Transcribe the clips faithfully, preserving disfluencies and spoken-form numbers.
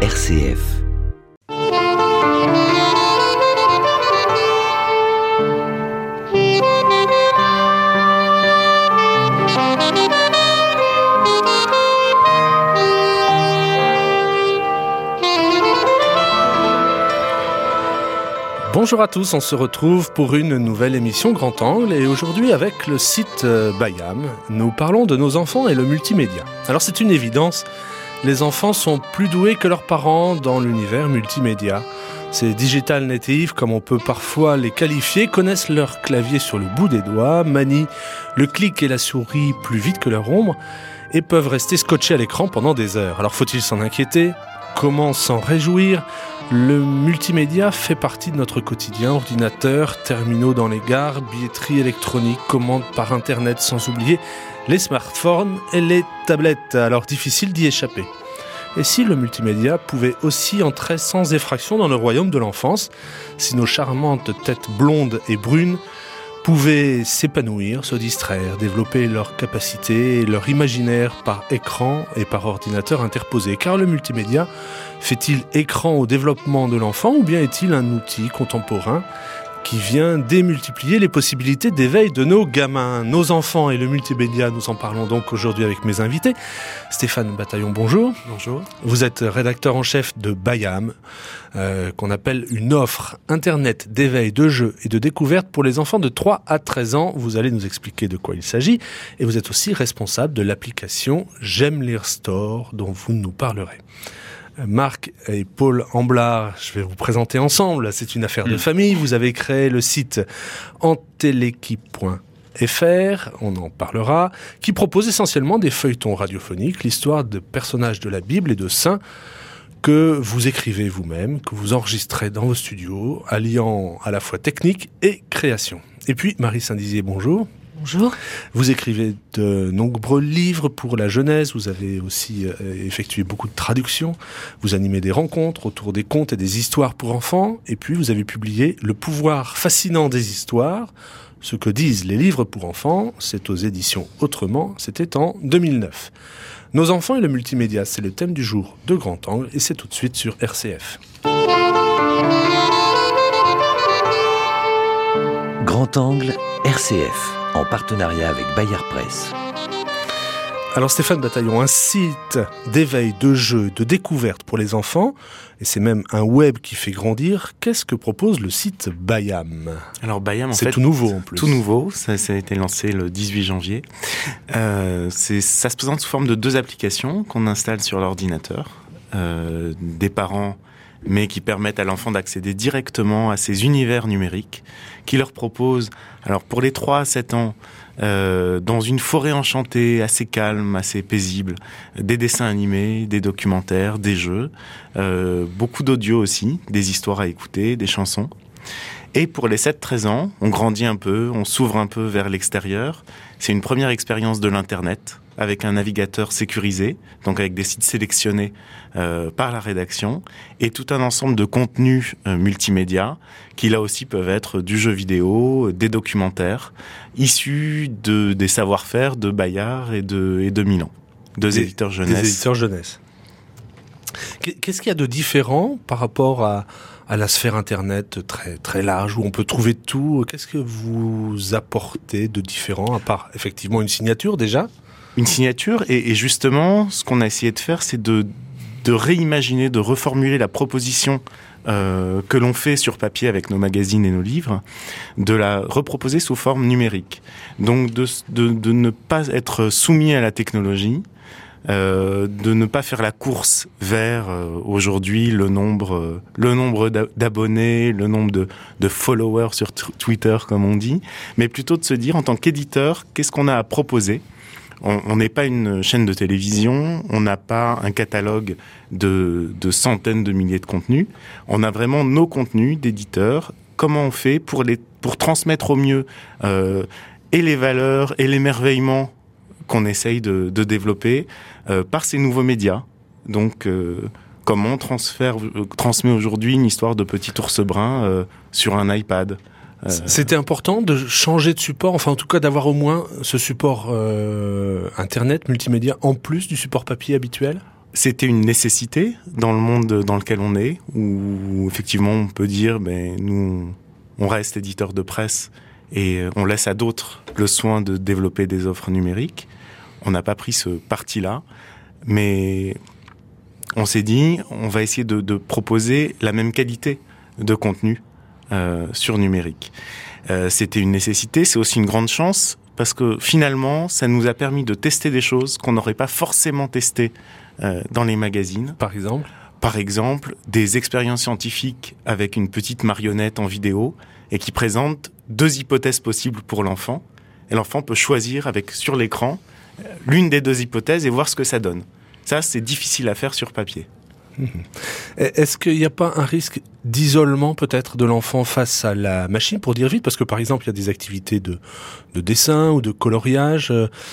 R C F. Bonjour à tous, on se retrouve pour une nouvelle émission Grand Angle et aujourd'hui avec le site Bayam, nous parlons de nos enfants et le multimédia. Alors c'est une évidence, les enfants sont plus doués que leurs parents dans l'univers multimédia. Ces digital natives, comme on peut parfois les qualifier, connaissent leur clavier sur le bout des doigts, manient le clic et la souris plus vite que leur ombre et peuvent rester scotchés à l'écran pendant des heures. Alors faut-il s'en inquiéter ? Comment s'en réjouir ? Le multimédia fait partie de notre quotidien, ordinateurs, terminaux dans les gares, billetterie électronique, commandes par internet, sans oublier les smartphones et les tablettes, alors difficile d'y échapper. Et si le multimédia pouvait aussi entrer sans effraction dans le royaume de l'enfance, si nos charmantes têtes blondes et brunes pouvaient s'épanouir, se distraire, développer leurs capacités et leur imaginaire par écran et par ordinateur interposé. Car le multimédia fait-il écran au développement de l'enfant ou bien est-il un outil contemporain qui vient démultiplier les possibilités d'éveil de nos gamins, nos enfants et le multimédia? Nous en parlons donc aujourd'hui avec mes invités. Stéphane Bataillon, bonjour. Bonjour. Vous êtes rédacteur en chef de Bayam, euh, qu'on appelle une offre internet d'éveil, de jeux et de découverte pour les enfants de trois à treize ans. Vous allez nous expliquer de quoi il s'agit. Et vous êtes aussi responsable de l'application J'aime lire Store, dont vous nous parlerez. Marc et Paul Amblard, je vais vous présenter ensemble. C'est une affaire de famille. Vous avez créé le site entéléquipe point f r, on en parlera, qui propose essentiellement des feuilletons radiophoniques, l'histoire de personnages de la Bible et de saints que vous écrivez vous-même, que vous enregistrez dans vos studios, alliant à la fois technique et création. Et puis, Marie Saint-Dizier, bonjour. Bonjour. Vous écrivez de nombreux livres pour la jeunesse, vous avez aussi euh, effectué beaucoup de traductions, vous animez des rencontres autour des contes et des histoires pour enfants, et puis vous avez publié Le pouvoir fascinant des histoires, ce que disent les livres pour enfants, c'est aux éditions Autrement, c'était en deux mille neuf. Nos enfants et le multimédia, c'est le thème du jour de Grand Angle, et c'est tout de suite sur R C F. Grand Angle, R C F. En partenariat avec Bayard Presse. Alors Stéphane Bataillon, un site d'éveil, de jeux, de découverte pour les enfants, et c'est même un web qui fait grandir. Qu'est-ce que propose le site Bayam ? Alors Bayam, en c'est fait, tout nouveau en plus. Tout nouveau, ça, ça a été lancé le dix-huit janvier. Euh, c'est, ça se présente sous forme de deux applications qu'on installe sur l'ordinateur, euh, des parents, mais qui permettent à l'enfant d'accéder directement à ces univers numériques, qui leur proposent, alors pour les trois à sept ans, euh, dans une forêt enchantée, assez calme, assez paisible, des dessins animés, des documentaires, des jeux, euh, beaucoup d'audio aussi, des histoires à écouter, des chansons. Et pour les sept à treize ans, on grandit un peu, on s'ouvre un peu vers l'extérieur. C'est une première expérience de l'Internet, avec un navigateur sécurisé, donc avec des sites sélectionnés euh, par la rédaction, et tout un ensemble de contenus euh, multimédia, qui là aussi peuvent être du jeu vidéo, des documentaires, issus de, des savoir-faire de Bayard et de, et de Milan, deux des, éditeurs jeunesse. Des éditeurs jeunesse. Qu'est-ce qu'il y a de différent par rapport à, à la sphère Internet très, très large, où on peut trouver tout? Qu'est-ce que vous apportez de différent, à part effectivement une signature déjà ? Une signature, et, et justement, ce qu'on a essayé de faire, c'est de, de réimaginer, de reformuler la proposition euh, que l'on fait sur papier avec nos magazines et nos livres, de la reproposer sous forme numérique. Donc de, de, de ne pas être soumis à la technologie, euh, de ne pas faire la course vers euh, aujourd'hui le nombre, euh, le nombre d'abonnés, le nombre de, de followers sur t- Twitter, comme on dit, mais plutôt de se dire, en tant qu'éditeur, qu'est-ce qu'on a à proposer ? On n'est pas une chaîne de télévision, on n'a pas un catalogue de, de centaines de milliers de contenus. On a vraiment nos contenus d'éditeurs. Comment on fait pour, les, pour transmettre au mieux euh, et les valeurs et l'émerveillement qu'on essaye de, de développer euh, par ces nouveaux médias. Donc, euh, comment on transfère, euh, transmet aujourd'hui une histoire de petit ours brun euh, sur un iPad ? C'était important de changer de support, enfin en tout cas d'avoir au moins ce support euh, internet, multimédia, en plus du support papier habituel ? c'était une nécessité dans le monde dans lequel on est, où effectivement on peut dire, ben, nous, on reste éditeur de presse et on laisse à d'autres le soin de développer des offres numériques. On n'a pas pris ce parti-là, mais on s'est dit, on va essayer de, de proposer la même qualité de contenu euh, sur numérique. Euh, c'était une nécessité, c'est aussi une grande chance, parce que finalement, ça nous a permis de tester des choses qu'on n'aurait pas forcément testées euh, dans les magazines. Par exemple ? Par exemple, des expériences scientifiques avec une petite marionnette en vidéo et qui présentent deux hypothèses possibles pour l'enfant. Et l'enfant peut choisir avec sur l'écran l'une des deux hypothèses et voir ce que ça donne. Ça, c'est difficile à faire sur papier. Mmh. Est-ce qu'il n'y a pas un risque d'isolement peut-être de l'enfant face à la machine, pour dire vite, parce que par exemple il y a des activités de, de dessin ou de coloriage,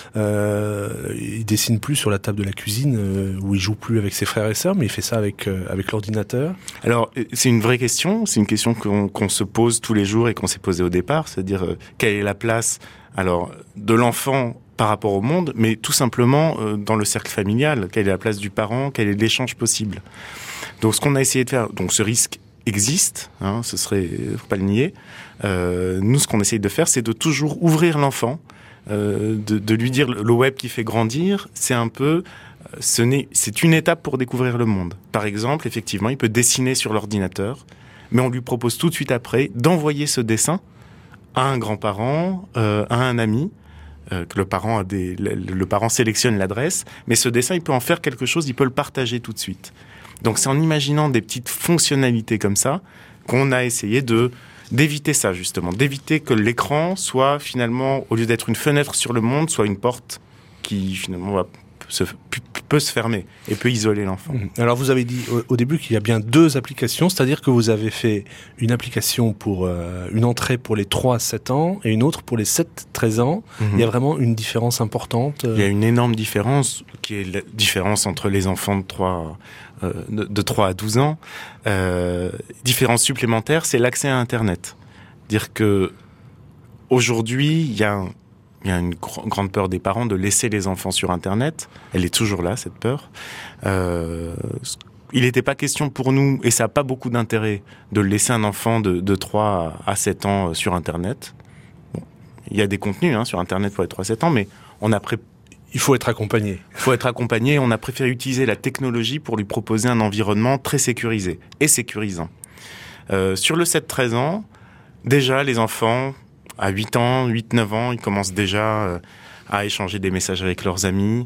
euh, il dessine plus sur la table de la cuisine euh, où il joue plus avec ses frères et sœurs, mais il fait ça avec, euh, avec l'ordinateur. Alors c'est une vraie question, c'est une question qu'on, qu'on se pose tous les jours et qu'on s'est posé au départ, c'est-à-dire euh, quelle est la place alors de l'enfant par rapport au monde, mais tout simplement euh, dans le cercle familial, quelle est la place du parent, quel est l'échange possible. Donc ce qu'on a essayé de faire, donc ce risque existe, hein, ce serait, faut pas le nier. Euh, nous, ce qu'on essaye de faire, c'est de toujours ouvrir l'enfant, euh, de, de lui dire le web qui fait grandir, c'est un peu, ce n'est, c'est une étape pour découvrir le monde. Par exemple, effectivement, il peut dessiner sur l'ordinateur, mais on lui propose tout de suite après d'envoyer ce dessin à un grand-parent, euh, à un ami. Euh, que le parent a des, le, le parent sélectionne l'adresse, mais ce dessin, il peut en faire quelque chose, il peut le partager tout de suite. Donc c'est en imaginant des petites fonctionnalités comme ça qu'on a essayé de d'éviter ça justement, d'éviter que l'écran soit finalement, au lieu d'être une fenêtre sur le monde, soit une porte qui finalement va se, peut se fermer et peut isoler l'enfant. Alors vous avez dit au, au début qu'il y a bien deux applications, c'est-à-dire que vous avez fait une application pour euh, une entrée pour les trois à sept ans et une autre pour les sept à treize ans. Mm-hmm. Il y a vraiment une différence importante. Il y a une énorme différence qui est la différence entre les enfants de trois euh, de, de trois à douze ans. Euh, différence supplémentaire, c'est l'accès à Internet. Dire que aujourd'hui, il y a un Il y a une gr- grande peur des parents de laisser les enfants sur Internet. Elle est toujours là, cette peur. Euh, il n'était pas question pour nous, et ça n'a pas beaucoup d'intérêt, de laisser un enfant de, de trois à sept ans sur Internet. Bon, il y a des contenus hein, sur Internet pour les trois à sept ans, mais on a pré- il faut être accompagné. Il faut être accompagné. On a préféré utiliser la technologie pour lui proposer un environnement très sécurisé et sécurisant. Euh, sur le sept à treize ans, déjà, les enfants... À huit ans, huit neuf ans, ils commencent déjà euh, à échanger des messages avec leurs amis.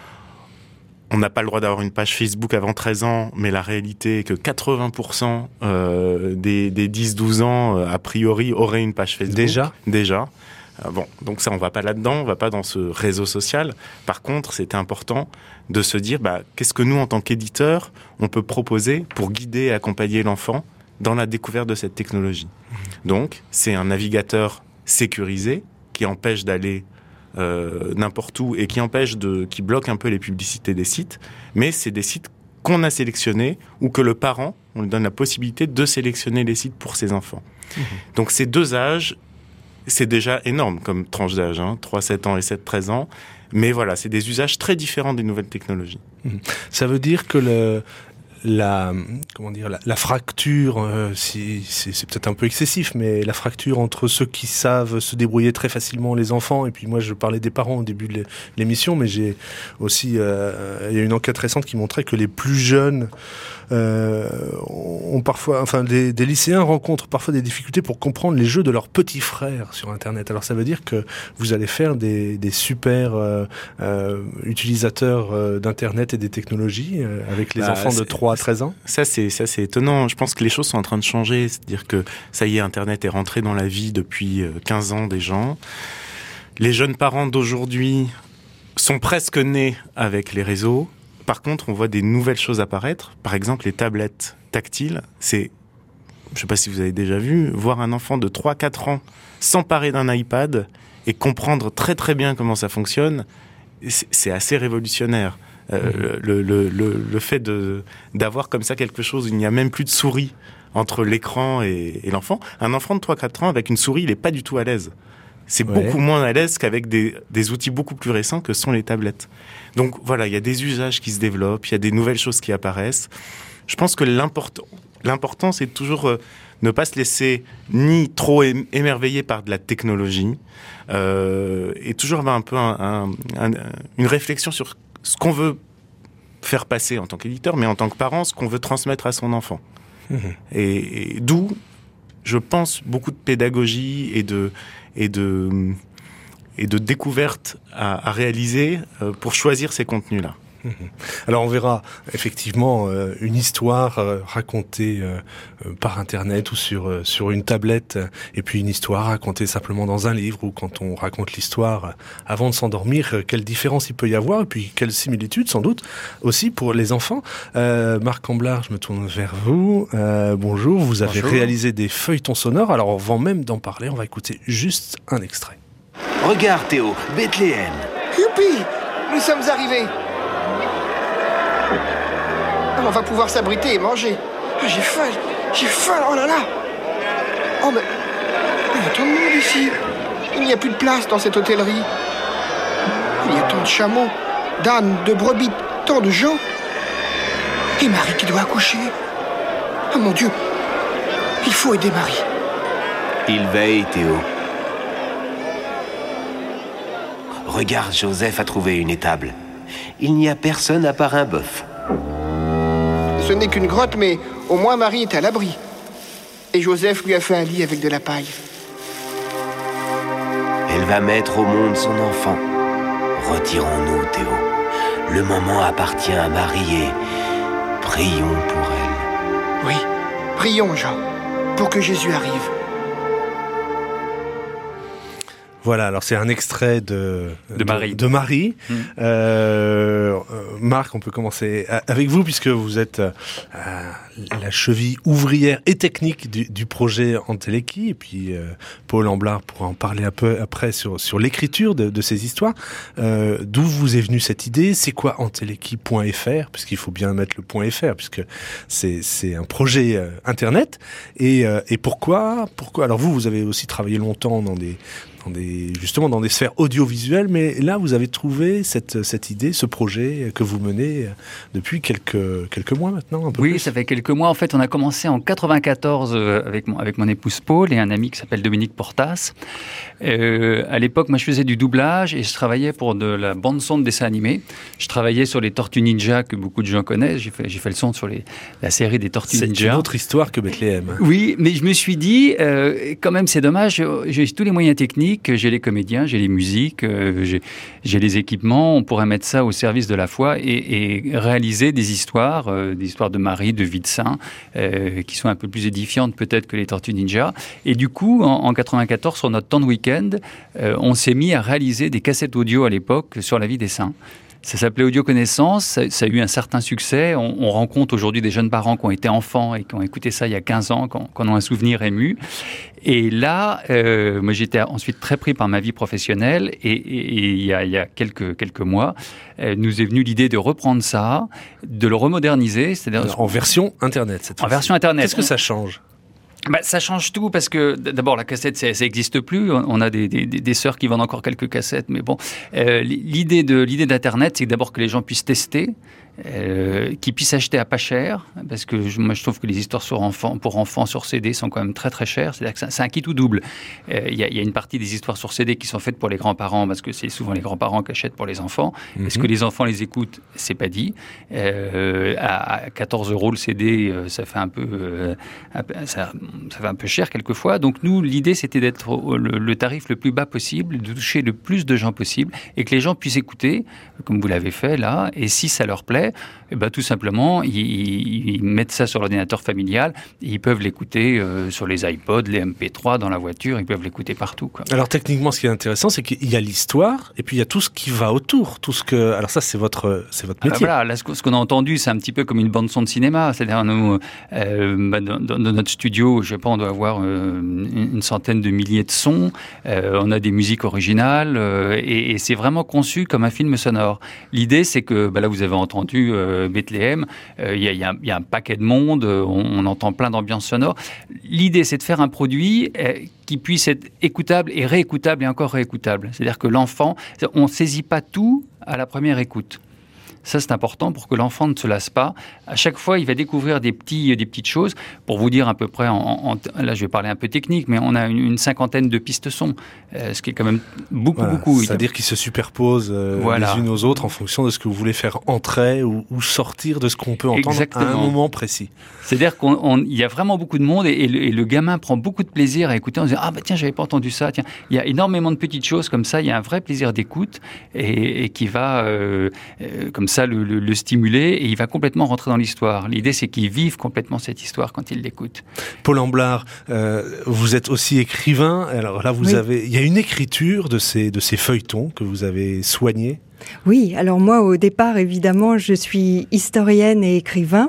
On n'a pas le droit d'avoir une page Facebook avant treize ans, mais la réalité est que quatre-vingts pour cent euh, des, des dix douze ans, euh, a priori, auraient une page Facebook. Déjà Déjà. Euh, bon, donc ça, on va pas là-dedans, on va pas dans ce réseau social. Par contre, c'était important de se dire, bah, qu'est-ce que nous, en tant qu'éditeurs, on peut proposer pour guider et accompagner l'enfant dans la découverte de cette technologie. Mmh. Donc, c'est un navigateur sécurisé, qui empêche d'aller euh, n'importe où et qui empêche de, qui bloque un peu les publicités des sites, mais c'est des sites qu'on a sélectionnés ou que le parent, on lui donne la possibilité de sélectionner les sites pour ses enfants. Mmh. Donc ces deux âges, c'est déjà énorme comme tranche d'âge, hein, trois à sept ans et sept à treize ans, mais voilà, c'est des usages très différents des nouvelles technologies. Mmh. Ça veut dire que le... La, comment dire, la, la fracture, euh, si, c'est, c'est peut-être un peu excessif, mais la fracture entre ceux qui savent se débrouiller très facilement, les enfants, et puis moi je parlais des parents au début de l'émission, mais j'ai aussi, euh, il y a une enquête récente qui montrait que les plus jeunes euh, ont parfois, enfin des, des lycéens rencontrent parfois des difficultés pour comprendre les jeux de leurs petits frères sur Internet. Alors ça veut dire que vous allez faire des, des super euh, euh, utilisateurs euh, d'Internet et des technologies euh, avec les bah, enfants de trois à treize ans. Ça c'est ça c'est étonnant. Je pense que les choses sont en train de changer. C'est-à-dire que ça y est, Internet est rentré dans la vie depuis quinze ans des gens. Les jeunes parents d'aujourd'hui sont presque nés avec les réseaux. Par contre, on voit des nouvelles choses apparaître. Par exemple, les tablettes tactiles. C'est, je ne sais pas si vous avez déjà vu, voir un enfant de trois à quatre ans s'emparer d'un iPad et comprendre très très bien comment ça fonctionne, c'est, c'est assez révolutionnaire. Euh, mmh. le, le, le, le fait de, d'avoir comme ça quelque chose où il n'y a même plus de souris entre l'écran et, et l'enfant. Un enfant de trois à quatre ans avec une souris, il n'est pas du tout à l'aise. c'est Ouais. beaucoup moins à l'aise qu'avec des, des outils beaucoup plus récents que sont les tablettes. Donc voilà, il y a des usages qui se développent, il y a des nouvelles choses qui apparaissent. Je pense que l'important, l'important c'est de toujours euh, ne pas se laisser ni trop é- émerveiller par de la technologie, euh, et toujours avoir un peu un, un, un, une réflexion sur ce qu'on veut faire passer en tant qu'éditeur, mais en tant que parent, ce qu'on veut transmettre à son enfant. Mmh. Et, et d'où, je pense, beaucoup de pédagogie et de, et de, et de découverte à, à réaliser euh, pour choisir ces contenus-là. Alors on verra effectivement euh, une histoire euh, racontée euh, euh, par internet ou sur euh, sur une tablette, euh, et puis une histoire racontée simplement dans un livre, ou quand on raconte l'histoire euh, avant de s'endormir, euh, quelle différence il peut y avoir, et puis quelles similitudes sans doute aussi pour les enfants. Euh, Marc Amblard, je me tourne vers vous. Euh, bonjour, vous avez Bonjour. réalisé des feuilletons sonores. Alors avant même d'en parler, on va écouter juste un extrait. Regarde Théo, Bethléem. Youpi! Nous sommes arrivés. On va pouvoir s'abriter et manger. Ah, j'ai faim, j'ai faim, oh là là. Oh mais... Il y a tant de monde ici. Il n'y a plus de place dans cette hôtellerie. Il y a tant de chameaux, d'ânes, de brebis, tant de gens. Et Marie qui doit accoucher. Oh mon Dieu. Il faut aider Marie. Il veille, Théo. Regarde, Joseph a trouvé une étable. Il n'y a personne à part un bœuf. Ce n'est qu'une grotte, mais au moins Marie est à l'abri. Et Joseph lui a fait un lit avec de la paille. Elle va mettre au monde son enfant. Retirons-nous, Théo. Le moment appartient à Marie et prions pour elle. Oui, prions, Jean, pour que Jésus arrive. Voilà, alors c'est un extrait de, de Marie. De, de Marie. Mmh. Euh, Marc, on peut commencer avec vous, puisque vous êtes euh, la cheville ouvrière et technique du, du projet Anteleki. Et puis euh, Paul Amblard pourra en parler un peu après sur, sur l'écriture de, de ces histoires. Euh, d'où vous est venue cette idée? C'est quoi Anteleki point F R? Puisqu'il faut bien mettre le point F R, puisque c'est, c'est un projet euh, Internet. Et, euh, et pourquoi, pourquoi Alors vous, vous avez aussi travaillé longtemps dans des... Dans des, justement dans des sphères audiovisuelles, mais là vous avez trouvé cette, cette idée, ce projet que vous menez depuis quelques, quelques mois maintenant, un peu Oui, plus. ça fait quelques mois. En fait, on a commencé en quatre-vingt-quatorze avec mon, avec mon épouse Paul et un ami qui s'appelle Dominique Portas. Euh, à l'époque, moi je faisais du doublage et je travaillais pour de la bande-son de dessins animés. Je travaillais sur les Tortues Ninja que beaucoup de gens connaissent. J'ai fait, j'ai fait le son sur les, la série des Tortues c'est Ninja. C'est une autre histoire que Bethléem. Oui, mais je me suis dit, euh, quand même c'est dommage, j'ai tous les moyens techniques, j'ai les comédiens, j'ai les musiques, euh, j'ai, j'ai les équipements, on pourrait mettre ça au service de la foi et, et réaliser des histoires, euh, des histoires de Marie, de vie de saint, euh, qui sont un peu plus édifiantes peut-être que les Tortues Ninja. Et du coup, en, en quatre-vingt-quatorze, sur notre temps de week-end, euh, on s'est mis à réaliser des cassettes audio à l'époque sur la vie des saints. Ça s'appelait Audio Connaissance, ça, ça a eu un certain succès. On, on rencontre aujourd'hui des jeunes parents qui ont été enfants et qui ont écouté ça il y a quinze ans, qui ont, qui ont un souvenir ému. Et là, euh, moi j'étais ensuite très pris par ma vie professionnelle et, et, et il y a, il y a quelques, quelques mois, euh, nous est venue l'idée de reprendre ça, de le remoderniser. C'est-à-dire Alors, en version Internet, cette En fois-ci. version Internet. Qu'est-ce que ça change? Bah, ça change tout parce que d'abord la cassette ça n'existe plus. On a des, des, des sœurs qui vendent encore quelques cassettes, mais bon, euh, l'idée de l'idée d'Internet, c'est d'abord que les gens puissent tester, euh, qu'ils puissent acheter à pas cher, parce que je, moi je trouve que les histoires sur enfants, pour enfants sur C D sont quand même très très chères. C'est-à-dire que c'est un kit ou double. Il euh, y, y a une partie des histoires sur C D qui sont faites pour les grands-parents, parce que c'est souvent les grands-parents qui achètent pour les enfants. Mm-hmm. Est-ce que les enfants les écoutent? C'est pas dit. Euh, à quatorze euros le C D, ça fait un peu, euh, un peu ça, ça fait un peu cher quelquefois. Donc nous, l'idée, c'était d'être le, le tarif le plus bas possible, de toucher le plus de gens possible et que les gens puissent écouter, comme vous l'avez fait là. Et si ça leur plaît, eh ben, tout simplement, ils, ils mettent ça sur l'ordinateur familial. Et ils peuvent l'écouter euh, sur les iPods, les M P trois, dans la voiture. Ils peuvent l'écouter partout, quoi. Alors techniquement, ce qui est intéressant, c'est qu'il y a l'histoire et puis il y a tout ce qui va autour. Tout ce que... Alors ça, c'est votre, c'est votre métier. Ah ben voilà, là, ce qu'on a entendu, c'est un petit peu comme une bande-son de cinéma. C'est-à-dire, nous, euh, bah, dans, dans notre studio, je sais pas, on doit avoir euh, une centaine de milliers de sons. Euh, on a des musiques originales euh, et, et c'est vraiment conçu comme un film sonore. L'idée, c'est que, bah, là, vous avez entendu entendu euh, Bethléem, il euh, y, y, y a un paquet de monde, on, on entend plein d'ambiances sonores. L'idée, c'est de faire un produit euh, qui puisse être écoutable et réécoutable et encore réécoutable. C'est-à-dire que l'enfant, on ne saisit pas tout à la première écoute. Ça, c'est important pour que l'enfant ne se lasse pas. À chaque fois, il va découvrir des, petits, des petites choses. Pour vous dire à peu près, en, en, là, je vais parler un peu technique, mais on a une, une cinquantaine de pistes son, euh, ce qui est quand même beaucoup, voilà, beaucoup. C'est-à-dire qu'ils se superposent euh, voilà. les unes aux autres en fonction de ce que vous voulez faire entrer ou, ou sortir de ce qu'on peut entendre Exactement. À un moment précis. C'est-à-dire qu'il y a vraiment beaucoup de monde et, et, le, et le gamin prend beaucoup de plaisir à écouter en disant « Ah bah tiens, j'avais pas entendu ça. » Tiens, il y a énormément de petites choses comme ça. Il y a un vrai plaisir d'écoute et, et qui va, euh, euh, comme ça, le, le, le stimuler et il va complètement rentrer dans l'histoire. L'idée, c'est qu'il vive complètement cette histoire quand il l'écoute. Paul Amblard, euh, vous êtes aussi écrivain. Alors là, vous oui. avez, il y a une écriture de ces, de ces feuilletons que vous avez soignés. Oui, alors moi, au départ, évidemment, je suis historienne et écrivain.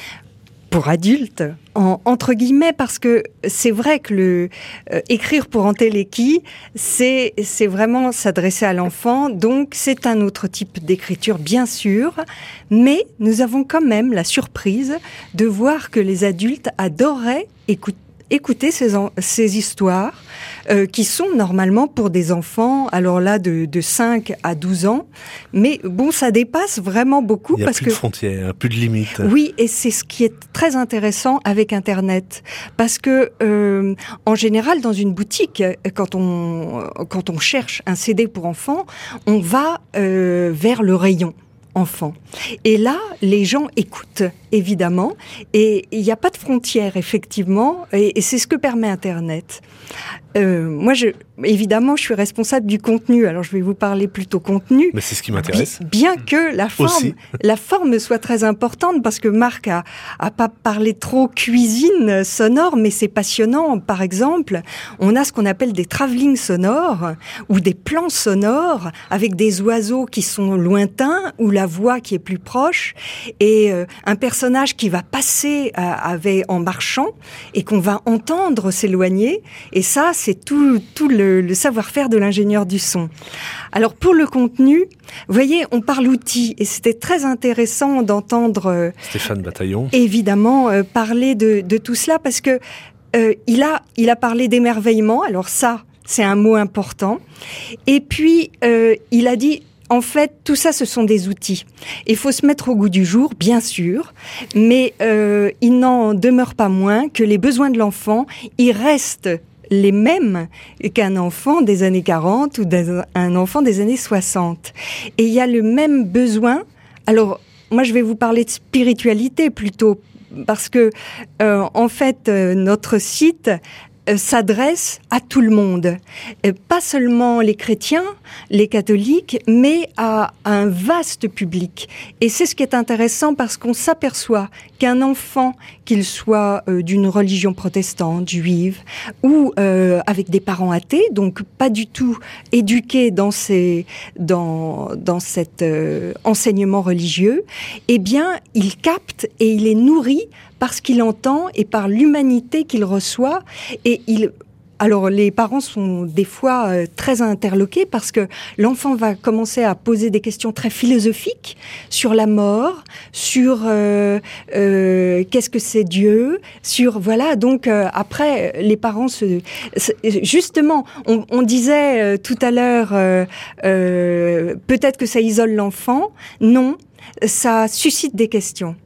Pour adultes, en, entre guillemets, parce que c'est vrai que le euh, écrire pour Entéléki, c'est c'est vraiment s'adresser à l'enfant, donc c'est un autre type d'écriture, bien sûr, mais nous avons quand même la surprise de voir que les adultes adoraient écouter écouter ces, en, ces histoires euh, qui sont normalement pour des enfants, alors là, de, de cinq à douze ans. Mais bon, ça dépasse vraiment beaucoup. Il n'y a parce plus que, de frontières, plus de limites. Oui, et c'est ce qui est très intéressant avec Internet. Parce que, euh, en général, dans une boutique, quand on, quand on cherche un C D pour enfants, on va euh, vers le rayon enfants. Et là, les gens écoutent, évidemment, et il n'y a pas de frontières, effectivement, et, et c'est ce que permet Internet. Euh, moi, je, évidemment, je suis responsable du contenu, alors je vais vous parler plutôt contenu. Mais c'est ce qui m'intéresse. Bien, bien que la forme, la forme soit très importante, parce que Marc a, a pas parlé trop cuisine sonore, mais c'est passionnant. Par exemple, on a ce qu'on appelle des travelling sonores, ou des plans sonores, avec des oiseaux qui sont lointains, ou la voix qui est plus proche, et euh, un personnage qui va passer euh, avec, en marchant, et qu'on va entendre s'éloigner, et ça, c'est tout, tout le, le savoir-faire de l'ingénieur du son. Alors, pour le contenu, vous voyez, on parle outils, et c'était très intéressant d'entendre euh, Stéphane Bataillon, évidemment, euh, parler de, de tout cela, parce que euh, il a, il a parlé d'émerveillement, alors ça, c'est un mot important, et puis, euh, il a dit... En fait, tout ça, ce sont des outils. Il faut se mettre au goût du jour, bien sûr, mais euh, il n'en demeure pas moins que les besoins de l'enfant, ils restent les mêmes qu'un enfant des années quarante ou d'un enfant des années soixante. Et il y a le même besoin. Alors, moi, je vais vous parler de spiritualité plutôt, parce que, euh, en fait, euh, notre site... s'adresse à tout le monde, pas seulement les chrétiens, les catholiques, mais à un vaste public. Et c'est ce qui est intéressant parce qu'on s'aperçoit qu'un enfant, qu'il soit euh, d'une religion protestante, juive, ou euh, avec des parents athées, donc pas du tout éduqués dans ces, dans dans cet euh, enseignement religieux, eh bien, il capte et il est nourri par ce qu'il entend et par l'humanité qu'il reçoit. Et il, alors les parents sont des fois euh, très interloqués parce que l'enfant va commencer à poser des questions très philosophiques sur la mort, sur euh, euh, qu'est-ce que c'est Dieu, sur voilà. Donc euh, après les parents se, se justement, on, on disait euh, tout à l'heure euh, euh, peut-être que ça isole l'enfant. Non, ça suscite des questions.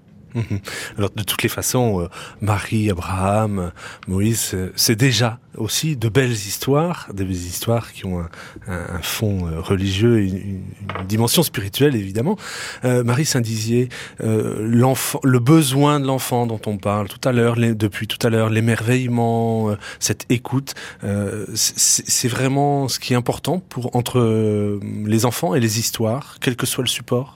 Alors de toutes les façons, euh, Marie, Abraham, Moïse, euh, c'est déjà aussi de belles histoires, des belles histoires qui ont un, un, un fond euh, religieux, une, une, une dimension spirituelle évidemment. Euh, Marie Saint-Dizier, euh, l'enfant, le besoin de l'enfant dont on parle tout à l'heure, les, depuis tout à l'heure, l'émerveillement, euh, cette écoute, euh, c'est, c'est vraiment ce qui est important pour entre euh, les enfants et les histoires, quel que soit le support.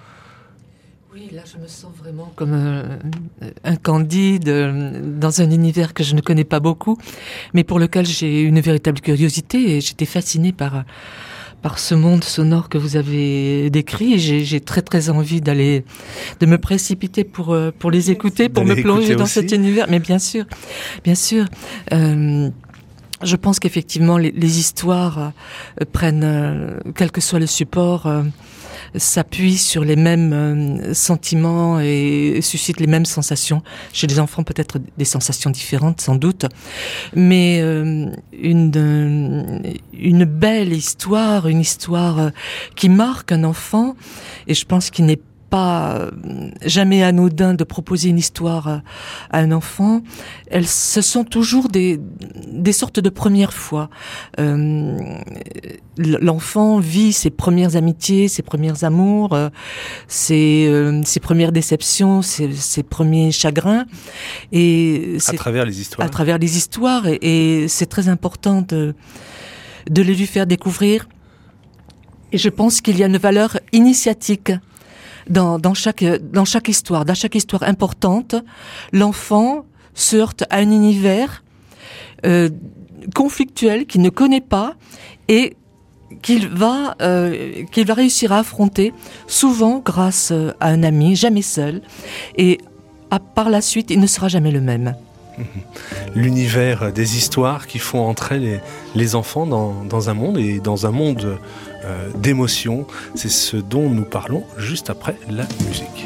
Oui, là je me sens vraiment comme un, un Candide dans un univers que je ne connais pas beaucoup, mais pour lequel j'ai une véritable curiosité et j'étais fascinée par par ce monde sonore que vous avez décrit. Et j'ai, j'ai très très envie d'aller, de me précipiter pour pour les écouter, pour me plonger dans cet univers. Mais bien sûr, bien sûr. Euh, je pense qu'effectivement les, les histoires euh, prennent, euh, quel que soit le support. Euh, s'appuie sur les mêmes euh, sentiments et suscite les mêmes sensations. Chez les enfants, peut-être des sensations différentes, sans doute, mais euh, une euh, une belle histoire, une histoire euh, qui marque un enfant, et je pense qu'il n'est pas jamais anodin de proposer une histoire à un enfant. Elles, ce sont toujours des des sortes de premières fois. Euh, l'enfant vit ses premières amitiés, ses premiers amours, euh, ses euh, ses premières déceptions, ses, ses premiers chagrins, et à travers les histoires. À travers les histoires, et, et c'est très important de de les lui faire découvrir. Et je pense qu'il y a une valeur initiatique Dans, dans chaque dans chaque histoire, dans chaque histoire importante, l'enfant se heurte à un univers euh, conflictuel qu'il ne connaît pas et qu'il va euh, qu'il va réussir à affronter, souvent grâce à un ami, jamais seul, et à, par la suite, il ne sera jamais le même. L'univers des histoires qui font entrer les, les enfants dans, dans un monde, et dans un monde euh, d'émotions. C'est ce dont nous parlons juste après la musique.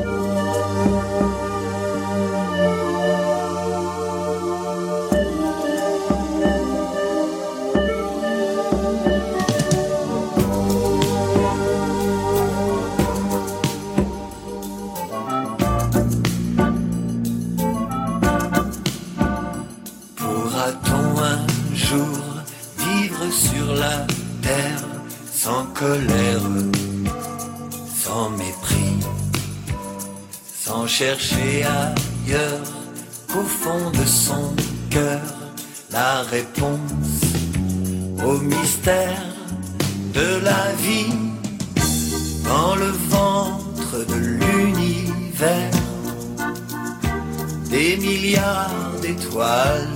Colère, sans mépris, sans chercher ailleurs qu'au fond de son cœur la réponse au mystère de la vie dans le ventre de l'univers, des milliards d'étoiles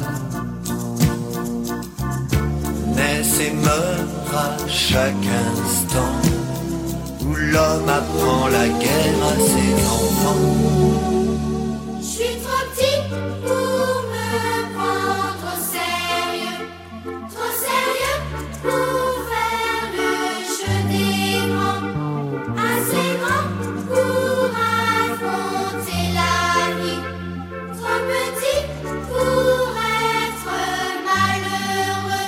naissent et meurent à chaque instant, où l'homme apprend la guerre à ses enfants. Je suis trop petit pour me prendre au sérieux, trop sérieux pour faire le jeu des grands, assez grand pour affronter la vie, trop petit pour être malheureux.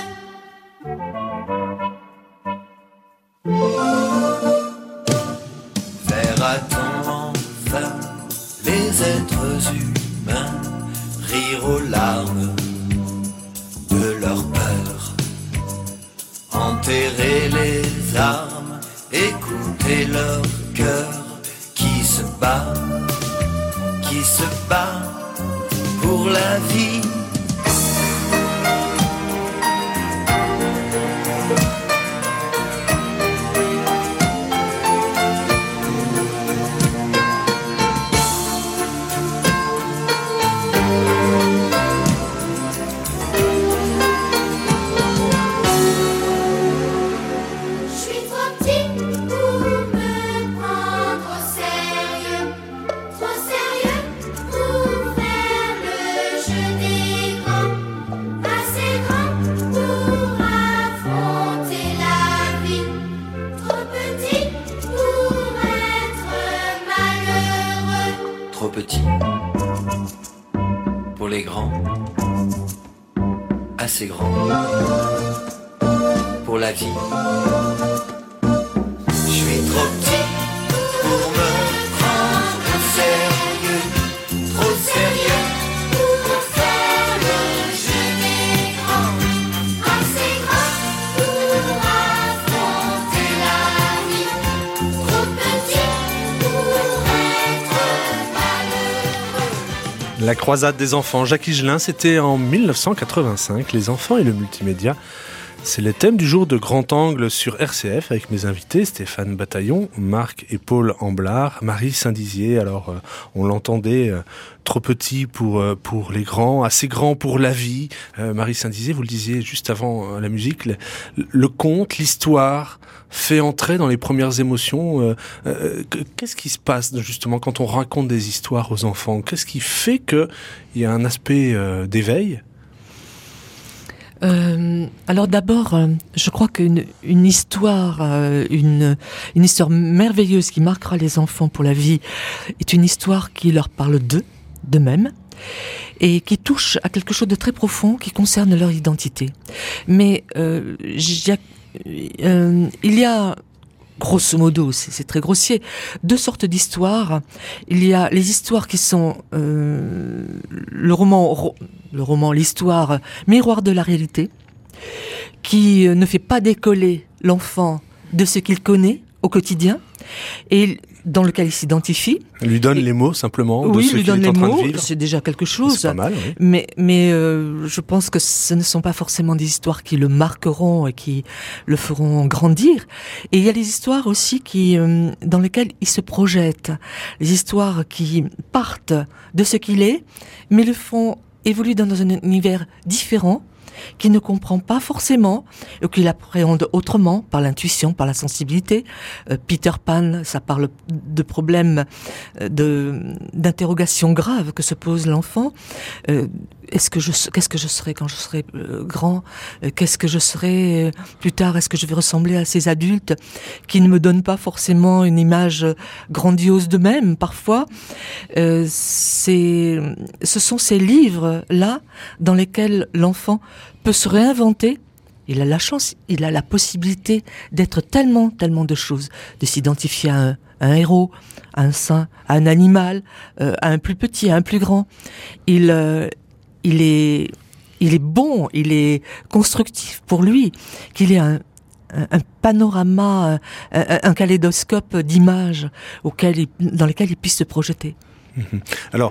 Verra-t-on enfin les êtres humains rire aux larmes de leur peur, enterrer les armes, écouter leur cœur qui se bat, qui se bat pour la vie. Pour les grands, assez grand pour la vie. Je suis trop petit pour me prendre au sérieux, trop sérieux pour faire le jeu des grands, assez grand pour affronter la vie, trop petit pour être malheureux. La croisade des enfants, Jacques Higelin, c'était en dix-neuf cent quatre-vingt-cinq. Les enfants et le multimédia, c'est le thème du jour de Grand Angle sur R C F avec mes invités Stéphane Bataillon, Marc et Paul Amblard, Marie Saint-Dizier. Alors, euh, on l'entendait, euh, trop petit pour euh, pour les grands, assez grand pour la vie. Euh, Marie Saint-Dizier, vous le disiez juste avant euh, la musique, le, le conte, l'histoire fait entrer dans les premières émotions. Euh, euh, qu'est-ce qui se passe justement quand on raconte des histoires aux enfants? Qu'est-ce qui fait qu'il y a un aspect euh, d'éveil? Euh, alors d'abord, euh, je crois qu'une une histoire, euh, une, une histoire merveilleuse qui marquera les enfants pour la vie est une histoire qui leur parle d'eux, d'eux-mêmes, et qui touche à quelque chose de très profond qui concerne leur identité. Mais euh, j'y a, euh, il y a, grosso modo, c'est, c'est très grossier, deux sortes d'histoires. Il y a les histoires qui sont euh, le roman, ro, le roman, l'histoire miroir de la réalité, qui ne fait pas décoller l'enfant de ce qu'il connaît au quotidien et dans lequel il s'identifie. Il lui donne et, les mots simplement de oui, ce lui qu'il donne est en les train mots, de vivre. C'est déjà quelque chose. C'est pas mal, oui. Mais, mais euh, je pense que ce ne sont pas forcément des histoires qui le marqueront et qui le feront grandir. Et il y a les histoires aussi qui, euh, dans lesquelles il se projette. Les histoires qui partent de ce qu'il est, mais le font évoluer dans un univers différent, qu'il ne comprend pas forcément, ou qu'il appréhende autrement, par l'intuition, par la sensibilité. Euh, Peter Pan, ça parle de problèmes, de, d'interrogations graves que se pose l'enfant. Euh, est-ce que je, qu'est-ce que je serai quand je serai euh, grand? euh, Qu'est-ce que je serai euh, plus tard? Est-ce que je vais ressembler à ces adultes qui ne me donnent pas forcément une image grandiose d'eux-mêmes, parfois? euh, c'est, Ce sont ces livres-là dans lesquels l'enfant peut se réinventer. Il a la chance, il a la possibilité d'être tellement, tellement de choses, de s'identifier à un, à un héros, à un saint, à un animal, euh, à un plus petit, à un plus grand. Il, euh, il est, il est bon, il est constructif pour lui, qu'il ait un, un, un panorama, un, un kaléidoscope d'images auquel il, dans lesquelles il puisse se projeter. Alors,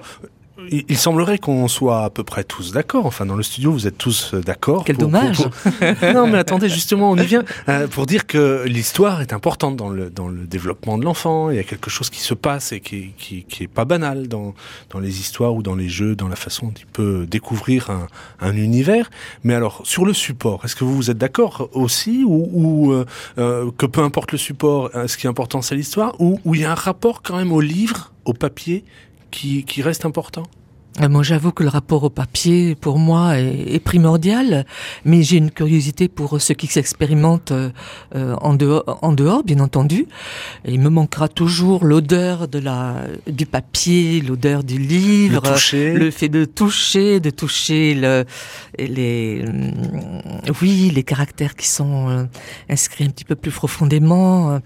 il semblerait qu'on soit à peu près tous d'accord. Enfin, dans le studio, vous êtes tous d'accord. Quel pour, dommage. Pour, pour... Non, mais attendez, justement, on y vient. Euh, pour dire que l'histoire est importante dans le, dans le développement de l'enfant. Il y a quelque chose qui se passe et qui, qui, qui est pas banal dans, dans les histoires ou dans les jeux, dans la façon dont il peut découvrir un, un univers. Mais alors, sur le support, est-ce que vous, vous êtes d'accord aussi ou, ou euh, que peu importe le support, ce qui est important, c'est l'histoire, ou, ou il y a un rapport quand même au livre, au papier, Qui, qui reste important? Moi, j'avoue que le rapport au papier, pour moi, est, est primordial, mais j'ai une curiosité pour ce qui s'expérimente euh, en, dehors, en dehors, bien entendu. Et il me manquera toujours l'odeur de la, du papier, l'odeur du livre, le, toucher. le fait de toucher, de toucher le, les, euh, oui, les caractères qui sont euh, inscrits un petit peu plus profondément,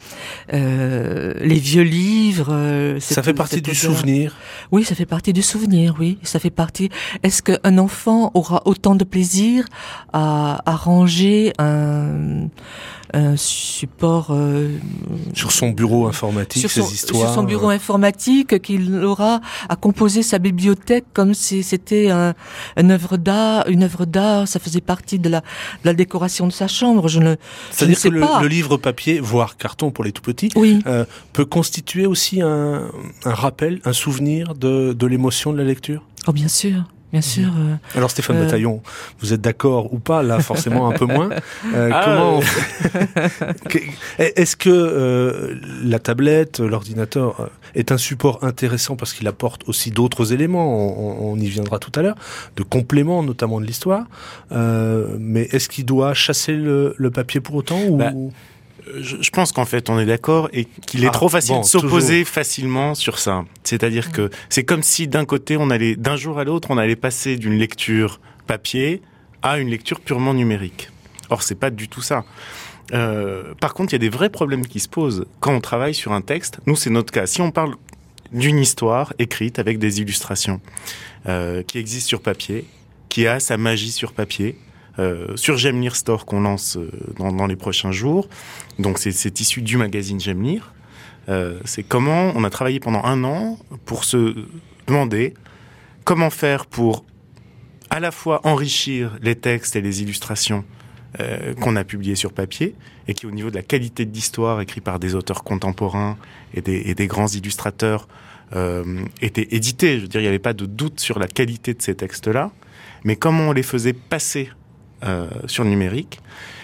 euh, les vieux livres. Euh, ça fait partie du odeur. Souvenir. Oui, ça fait partie du souvenir, oui. Ça fait partie. Est-ce qu'un enfant aura autant de plaisir à, à ranger un, un support euh, sur son bureau informatique, sur son, ses histoires, sur son bureau euh... informatique, qu'il aura à composer sa bibliothèque comme si c'était un, une œuvre d'art, une œuvre d'art, ça faisait partie de la, de la décoration de sa chambre. Je ne, je ne sais que pas. Le, le livre papier, voire carton pour les tout petits, oui. euh, peut constituer aussi un, un rappel, un souvenir de, de l'émotion de la lecture. Oh, bien sûr. Bien sûr. Euh, Alors Stéphane euh... Bataillon, vous êtes d'accord ou pas? Là, forcément un peu moins. Euh, ah, comment euh... Est-ce que euh, la tablette, l'ordinateur est un support intéressant parce qu'il apporte aussi d'autres éléments, on, on y viendra tout à l'heure, de compléments notamment de l'histoire. Euh, mais est-ce qu'il doit chasser le, le papier pour autant ou... bah... Je pense qu'en fait, on est d'accord et qu'il est ah, trop facile bon, de s'opposer toujours. facilement sur ça. C'est-à-dire mmh. que c'est comme si d'un côté, on allait, d'un jour à l'autre, on allait passer d'une lecture papier à une lecture purement numérique. Or, c'est pas du tout ça. Euh, par contre, il y a des vrais problèmes qui se posent quand on travaille sur un texte. Nous, c'est notre cas. Si on parle d'une histoire écrite avec des illustrations euh, qui existe sur papier, qui a sa magie sur papier, Euh, sur J'aime lire Store qu'on lance euh, dans, dans les prochains jours. Donc c'est, c'est issu du magazine J'aime lire. Euh, c'est comment on a travaillé pendant un an pour se demander comment faire pour à la fois enrichir les textes et les illustrations euh, qu'on a publiés sur papier et qui au niveau de la qualité de l'histoire écrits par des auteurs contemporains et des, et des grands illustrateurs euh, étaient édités. Je veux dire, il n'y avait pas de doute sur la qualité de ces textes-là, mais comment on les faisait passer Euh, sur le numérique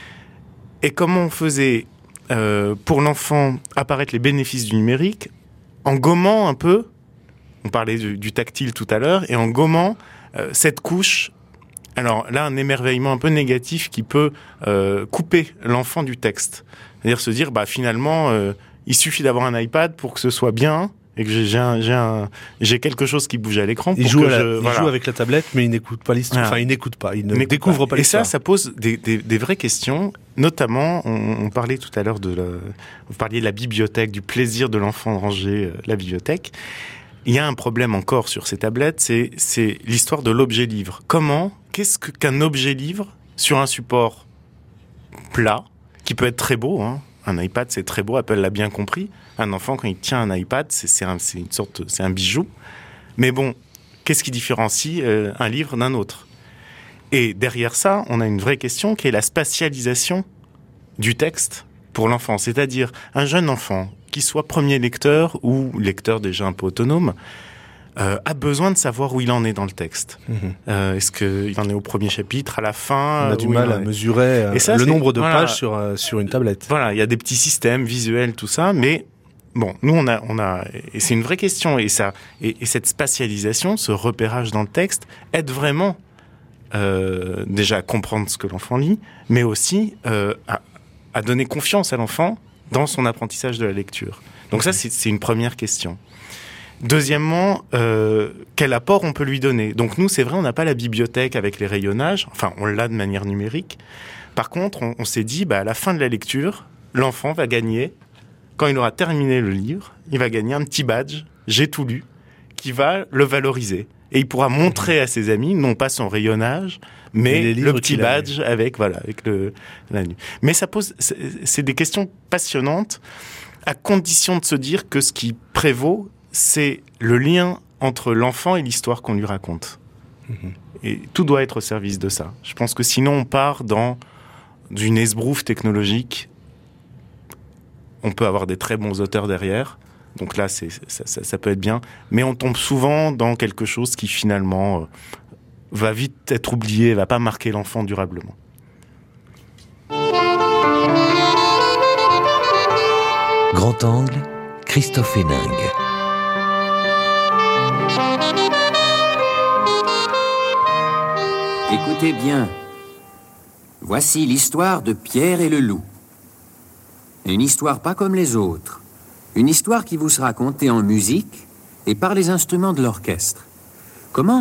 et comment on faisait euh, pour l'enfant apparaître les bénéfices du numérique en gommant un peu, on parlait du, du tactile tout à l'heure, et en gommant euh, cette couche Alors là, un émerveillement un peu négatif qui peut euh, couper l'enfant du texte. C'est-à-dire se dire, bah finalement, euh, il suffit d'avoir un iPad pour que ce soit bien et que j'ai, j'ai, un, j'ai, un, j'ai quelque chose qui bouge à l'écran. Il, pour joue, que la, je, il voilà. joue avec la tablette, mais il n'écoute pas l'histoire. Voilà. Enfin, il n'écoute pas, il ne N'écoute découvre pas, pas l'histoire. Et ça, ça pose des, des, des vraies questions. Notamment, on, on parlait tout à l'heure de, la, vous parliez de la bibliothèque, du plaisir de l'enfant de ranger euh, la bibliothèque. Il y a un problème encore sur ces tablettes, c'est, c'est l'histoire de l'objet livre. Comment, qu'est-ce que, qu'un objet livre sur un support plat, qui peut être très beau, hein. Un iPad, c'est très beau, Apple l'a bien compris. Un enfant, quand il tient un iPad, c'est, c'est, un, c'est une sorte, c'est un bijou. Mais bon, qu'est-ce qui différencie euh, un livre d'un autre ? Et derrière ça, on a une vraie question qui est la spatialisation du texte pour l'enfant. C'est-à-dire, un jeune enfant, qu'il soit premier lecteur ou lecteur déjà un peu autonome, euh, a besoin de savoir où il en est dans le texte. Mmh. Euh, est-ce qu'il en est au premier chapitre, à la fin ? On a du mal à mesurer euh, ça, le nombre de voilà, pages sur, euh, sur une tablette. Voilà, il y a des petits systèmes visuels, tout ça, mais bon, nous on a, on a, et c'est une vraie question, et ça, et, et cette spatialisation, ce repérage dans le texte, aide vraiment euh, déjà à comprendre ce que l'enfant lit, mais aussi euh, à, à donner confiance à l'enfant dans son apprentissage de la lecture. Donc ça, c'est, c'est une première question. Deuxièmement, euh, quel apport on peut lui donner ? Donc nous, c'est vrai, on n'a pas la bibliothèque avec les rayonnages, enfin, on l'a de manière numérique. Par contre, on, on s'est dit, bah, à la fin de la lecture, l'enfant va gagner, quand il aura terminé le livre, il va gagner un petit badge, j'ai tout lu, qui va le valoriser. Et il pourra montrer à ses amis, non pas son rayonnage, mais le petit badge avec, voilà, avec le, la nuit. Mais ça pose, c'est, c'est des questions passionnantes, à condition de se dire que ce qui prévaut, c'est le lien entre l'enfant et l'histoire qu'on lui raconte. Mmh. Et tout doit être au service de ça. Je pense que sinon, on part dans d'une esbrouffe technologique. On peut avoir des très bons auteurs derrière. Donc là, c'est, ça, ça, ça peut être bien. Mais on tombe souvent dans quelque chose qui, finalement, euh, va vite être oublié, va pas marquer l'enfant durablement. Grand Angle, Christophe Héningue. Écoutez bien. Voici l'histoire de Pierre et le loup. Une histoire pas comme les autres. Une histoire qui vous sera contée en musique et par les instruments de l'orchestre. Comment ?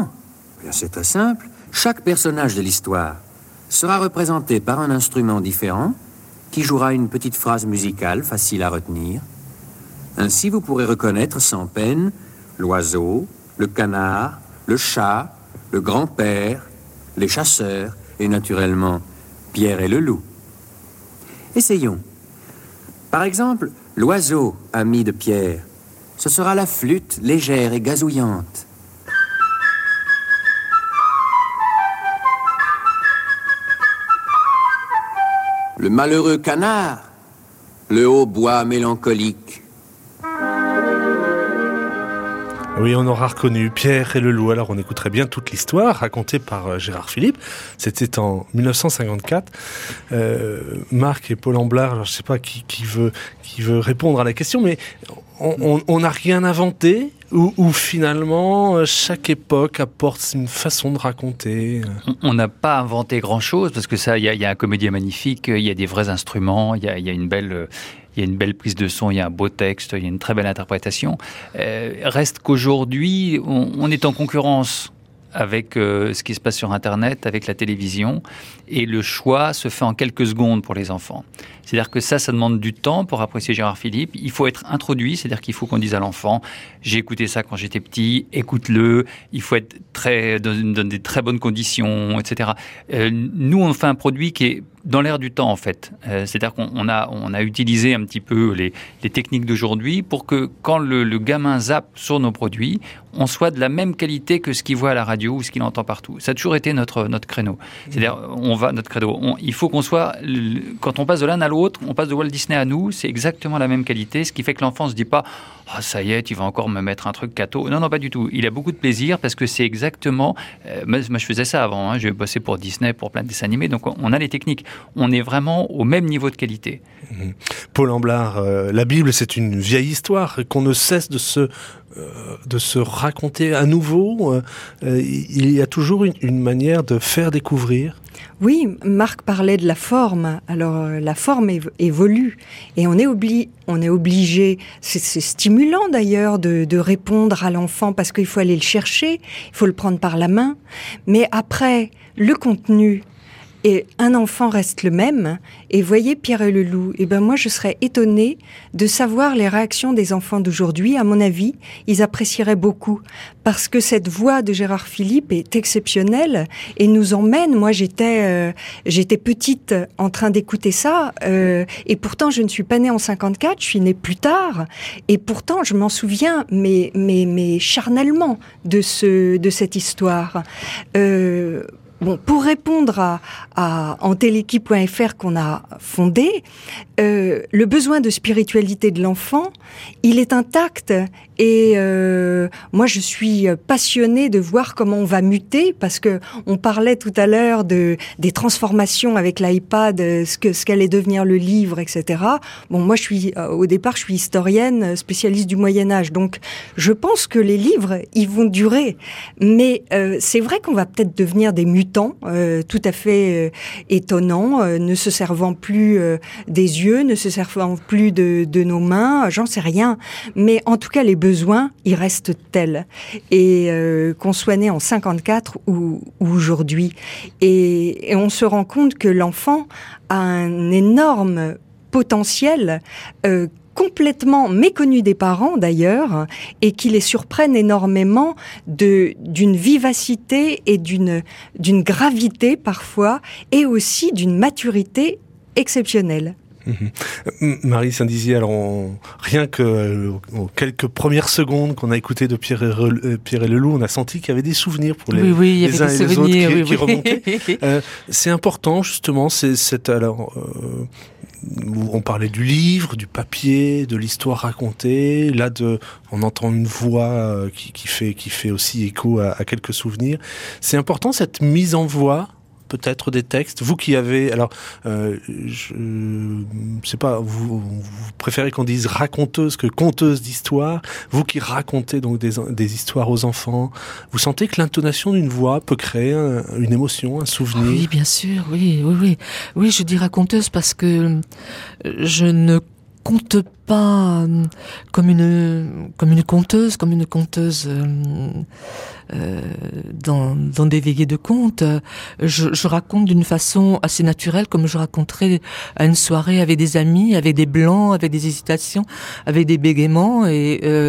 Bien, c'est très simple. Chaque personnage de l'histoire sera représenté par un instrument différent qui jouera une petite phrase musicale facile à retenir. Ainsi, vous pourrez reconnaître sans peine l'oiseau, le canard, le chat, le grand-père, les chasseurs et naturellement Pierre et le loup. Essayons. Par exemple, l'oiseau, ami de Pierre, ce sera la flûte légère et gazouillante. Le malheureux canard, le hautbois mélancolique. Oui, on aura reconnu Pierre et le loup. Alors on écouterait bien toute l'histoire racontée par euh, Gérard Philipe. C'était en dix-neuf cent cinquante-quatre. Euh, Marc et Paul Amblard, alors je sais pas qui, qui veut qui veut répondre à la question, mais on n'a rien inventé ou, ou finalement chaque époque apporte une façon de raconter. On n'a pas inventé grand-chose parce que ça, il y, y a un comédien magnifique, il y a des vrais instruments, il y a, y a une belle... Il y a une belle prise de son, il y a un beau texte, il y a une très belle interprétation. Euh, reste qu'aujourd'hui, on, on est en concurrence avec euh, ce qui se passe sur Internet, avec la télévision, et le choix se fait en quelques secondes pour les enfants. C'est-à-dire que ça, ça demande du temps pour apprécier Gérard Philipe. Il faut être introduit, c'est-à-dire qu'il faut qu'on dise à l'enfant « j'ai écouté ça quand j'étais petit, écoute-le », il faut être très, dans, dans des très bonnes conditions, et cetera. Euh, nous, on fait un produit qui est dans l'air du temps, en fait. Euh, c'est-à-dire qu'on on a, on a utilisé un petit peu les, les techniques d'aujourd'hui pour que quand le, le gamin zappe sur nos produits, on soit de la même qualité que ce qu'il voit à la radio ou ce qu'il entend partout. Ça a toujours été notre, notre créneau. C'est-à-dire, on va, notre credo. On, il faut qu'on soit, quand on passe de l'un à l'autre, on passe de Walt Disney à nous, c'est exactement la même qualité, ce qui fait que l'enfant se dit pas « Ah, ça y est, tu vas encore me mettre un truc cato ». Non, non, pas du tout. Il a beaucoup de plaisir parce que c'est exactement... Euh, moi, je faisais ça avant, hein. Je bossais pour Disney, pour plein de dessins animés, donc on a les techniques. on est vraiment au même niveau de qualité. Mmh. Paul Amblard, euh, la Bible, c'est une vieille histoire qu'on ne cesse de se, euh, de se raconter à nouveau. Euh, il y a toujours une, une manière de faire découvrir. Oui, Marc parlait de la forme. Alors, euh, la forme év- évolue. Et on est, obli- on est obligé, c'est, c'est stimulant d'ailleurs, de, de répondre à l'enfant parce qu'il faut aller le chercher, il faut le prendre par la main. Mais après, le contenu, et un enfant reste le même. Et voyez Pierre et le loup, et ben moi je serais étonnée de savoir les réactions des enfants d'aujourd'hui. À mon avis, ils apprécieraient beaucoup parce que cette voix de Gérard Philipe est exceptionnelle et nous emmène. Moi j'étais euh, j'étais petite en train d'écouter ça euh, et pourtant je ne suis pas née en cinquante-quatre, je suis née plus tard et pourtant je m'en souviens mais mais mais charnellement de ce de cette histoire. Euh, Bon, pour répondre à, à Antéléquipe point F R qu'on a fondé, euh, le besoin de spiritualité de l'enfant, il est intact. Et euh, moi, je suis passionnée de voir comment on va muter, parce que on parlait tout à l'heure de des transformations avec l'iPad, ce que ce qu'allait devenir le livre, et cetera. Bon, moi, je suis euh, au départ, je suis historienne, spécialiste du Moyen Âge, donc je pense que les livres, ils vont durer. Mais euh, c'est vrai qu'on va peut-être devenir des mutants, euh, tout à fait euh, étonnants, euh, ne se servant plus euh, des yeux, ne se servant plus de, de nos mains, j'en sais rien. Mais en tout cas, les besoins, ils restent tels. Et euh, qu'on soit né en cinquante-quatre ou, ou aujourd'hui. Et, et on se rend compte que l'enfant a un énorme potentiel euh, complètement méconnu des parents d'ailleurs, et qui les surprennent énormément de d'une vivacité et d'une d'une gravité parfois, et aussi d'une maturité exceptionnelle. Mmh. Marie Saint-Dizier, alors on, rien que euh, aux quelques premières secondes qu'on a écouté de Pierre et, Re, Pierre et le Loup, on a senti qu'il y avait des souvenirs pour les, oui, oui, il y les avait uns des et les autres qui, oui, qui oui. remontaient. euh, c'est important justement, c'est, c'est alors euh, on parlait du livre, du papier, de l'histoire racontée. Là, de, on entend une voix qui, qui fait qui fait aussi écho à, à quelques souvenirs. C'est important cette mise en voix. Peut-être des textes. Vous qui avez, alors, euh, je sais pas, vous, vous préférez qu'on dise raconteuse que conteuse d'histoire. Vous qui racontez donc des, des histoires aux enfants, vous sentez que l'intonation d'une voix peut créer un, une émotion, un souvenir. Oui, bien sûr, oui, oui, oui. Oui, je dis raconteuse parce que je ne compte pas comme une comme une conteuse, comme une conteuse euh, euh, dans dans des veillées de contes. Je, je raconte d'une façon assez naturelle, comme je raconterais à une soirée avec des amis, avec des blancs, avec des hésitations, avec des bégaiements. Et euh,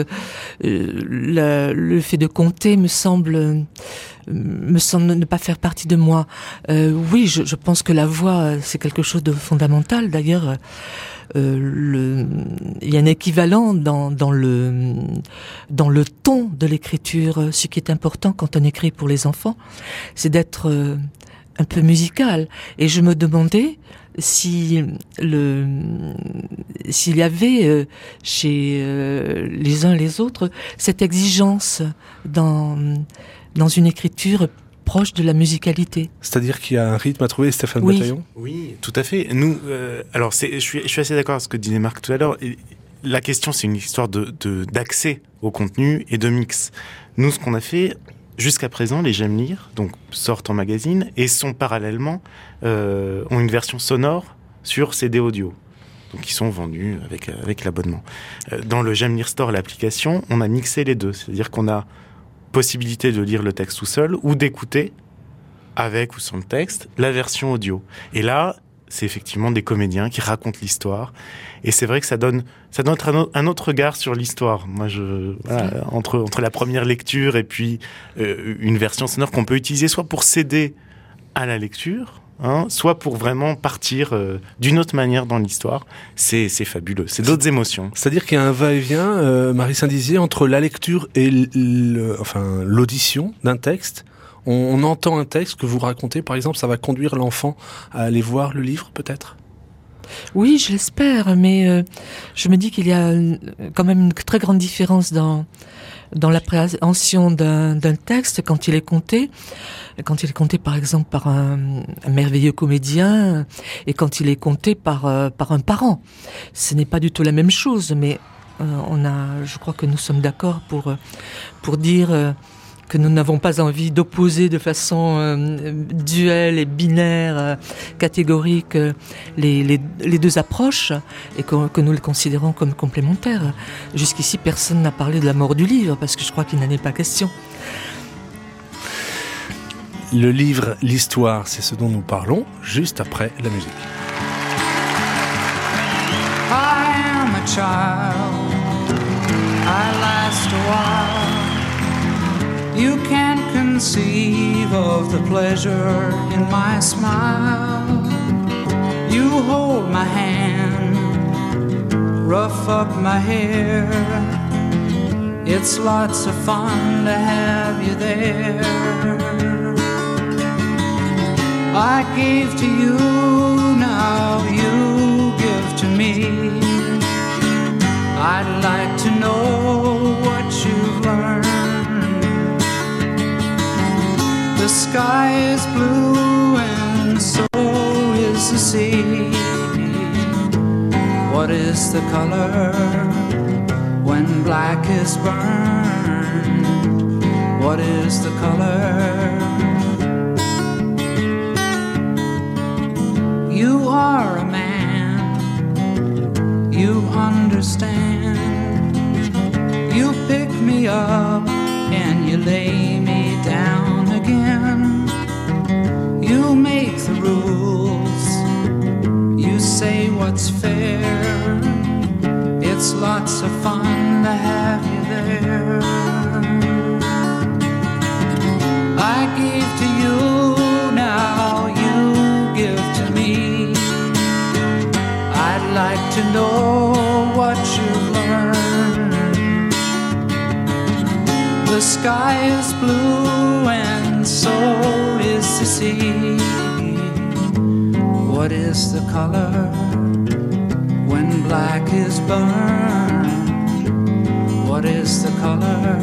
le, le fait de compter me semble me semble ne pas faire partie de moi. Euh, oui, je, je pense que la voix, c'est quelque chose de fondamental. D'ailleurs, euh, le, il y a un équivalent dans, dans le dans le ton de l'écriture. Ce qui est important quand on écrit pour les enfants, c'est d'être euh, un peu musical. Et je me demandais si le s'il y avait euh, chez euh, les uns et les autres cette exigence dans dans une écriture proche de la musicalité. C'est-à-dire qu'il y a un rythme à trouver, Stéphane oui. Bataillon ? Oui, tout à fait. Nous, euh, alors, c'est, je, suis, je suis assez d'accord avec ce que disait Marc tout à l'heure. La question, c'est une histoire de, de, d'accès au contenu et de mix. Nous, ce qu'on a fait jusqu'à présent, les J'aime lire, donc sortent en magazine et sont parallèlement, euh, ont une version sonore sur C D audio. Donc, ils sont vendus avec, avec l'abonnement. Euh, dans le J'aime lire store, l'application, on a mixé les deux. C'est-à-dire qu'on a possibilité de lire le texte tout seul ou d'écouter, avec ou sans le texte, la version audio. Et là, c'est effectivement des comédiens qui racontent l'histoire. Et c'est vrai que ça donne, ça donne un autre regard sur l'histoire. Moi, je, voilà, entre, entre la première lecture et puis euh, une version sonore qu'on peut utiliser soit pour s'aider à la lecture, hein, soit pour vraiment partir euh, d'une autre manière dans l'histoire. C'est, c'est fabuleux. C'est d'autres émotions. C'est-à-dire qu'il y a un va-et-vient, euh, Marie Saint-Dizier, entre la lecture et l- l- enfin, l'audition d'un texte. On, on entend un texte que vous racontez, par exemple, ça va conduire l'enfant à aller voir le livre, peut-être ? Oui, je l'espère, mais euh, je me dis qu'il y a une, quand même une très grande différence dans dans l'appréhension d'un, d'un texte quand il est conté, quand il est conté par exemple par un, un merveilleux comédien et quand il est conté par euh, par un parent. Ce n'est pas du tout la même chose, mais euh, on a, je crois que nous sommes d'accord pour pour dire euh, que nous n'avons pas envie d'opposer de façon euh, duelle et binaire, euh, catégorique, euh, les, les, les deux approches, et que, que nous les considérons comme complémentaires. Jusqu'ici, personne n'a parlé de la mort du livre, parce que je crois qu'il n'en est pas question. Le livre, l'histoire, c'est ce dont nous parlons, juste après la musique. I am a child, I last a while. You can't conceive of the pleasure in my smile. You hold my hand, rough up my hair. It's lots of fun to have you there. I gave to you, now you give to me. I'd like to know what you've learned. The sky is blue and so is the sea. What is the color when black is burned? What is the color? You are a man, you understand. You pick me up and you lay me down again. You make the rules, you say what's fair. It's lots of fun to have you there. I gave to you, now you give to me. I'd like to know what you've learned. The sky is blue and so is the sea. What is the color when black is burned? What is the color?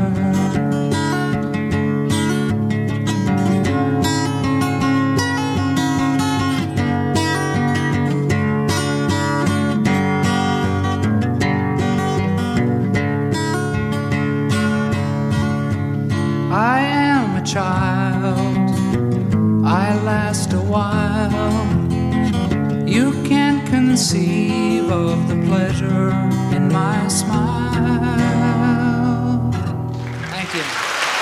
I am a child, I last a while. You can't conceive of the pleasure in my smile. Thank you.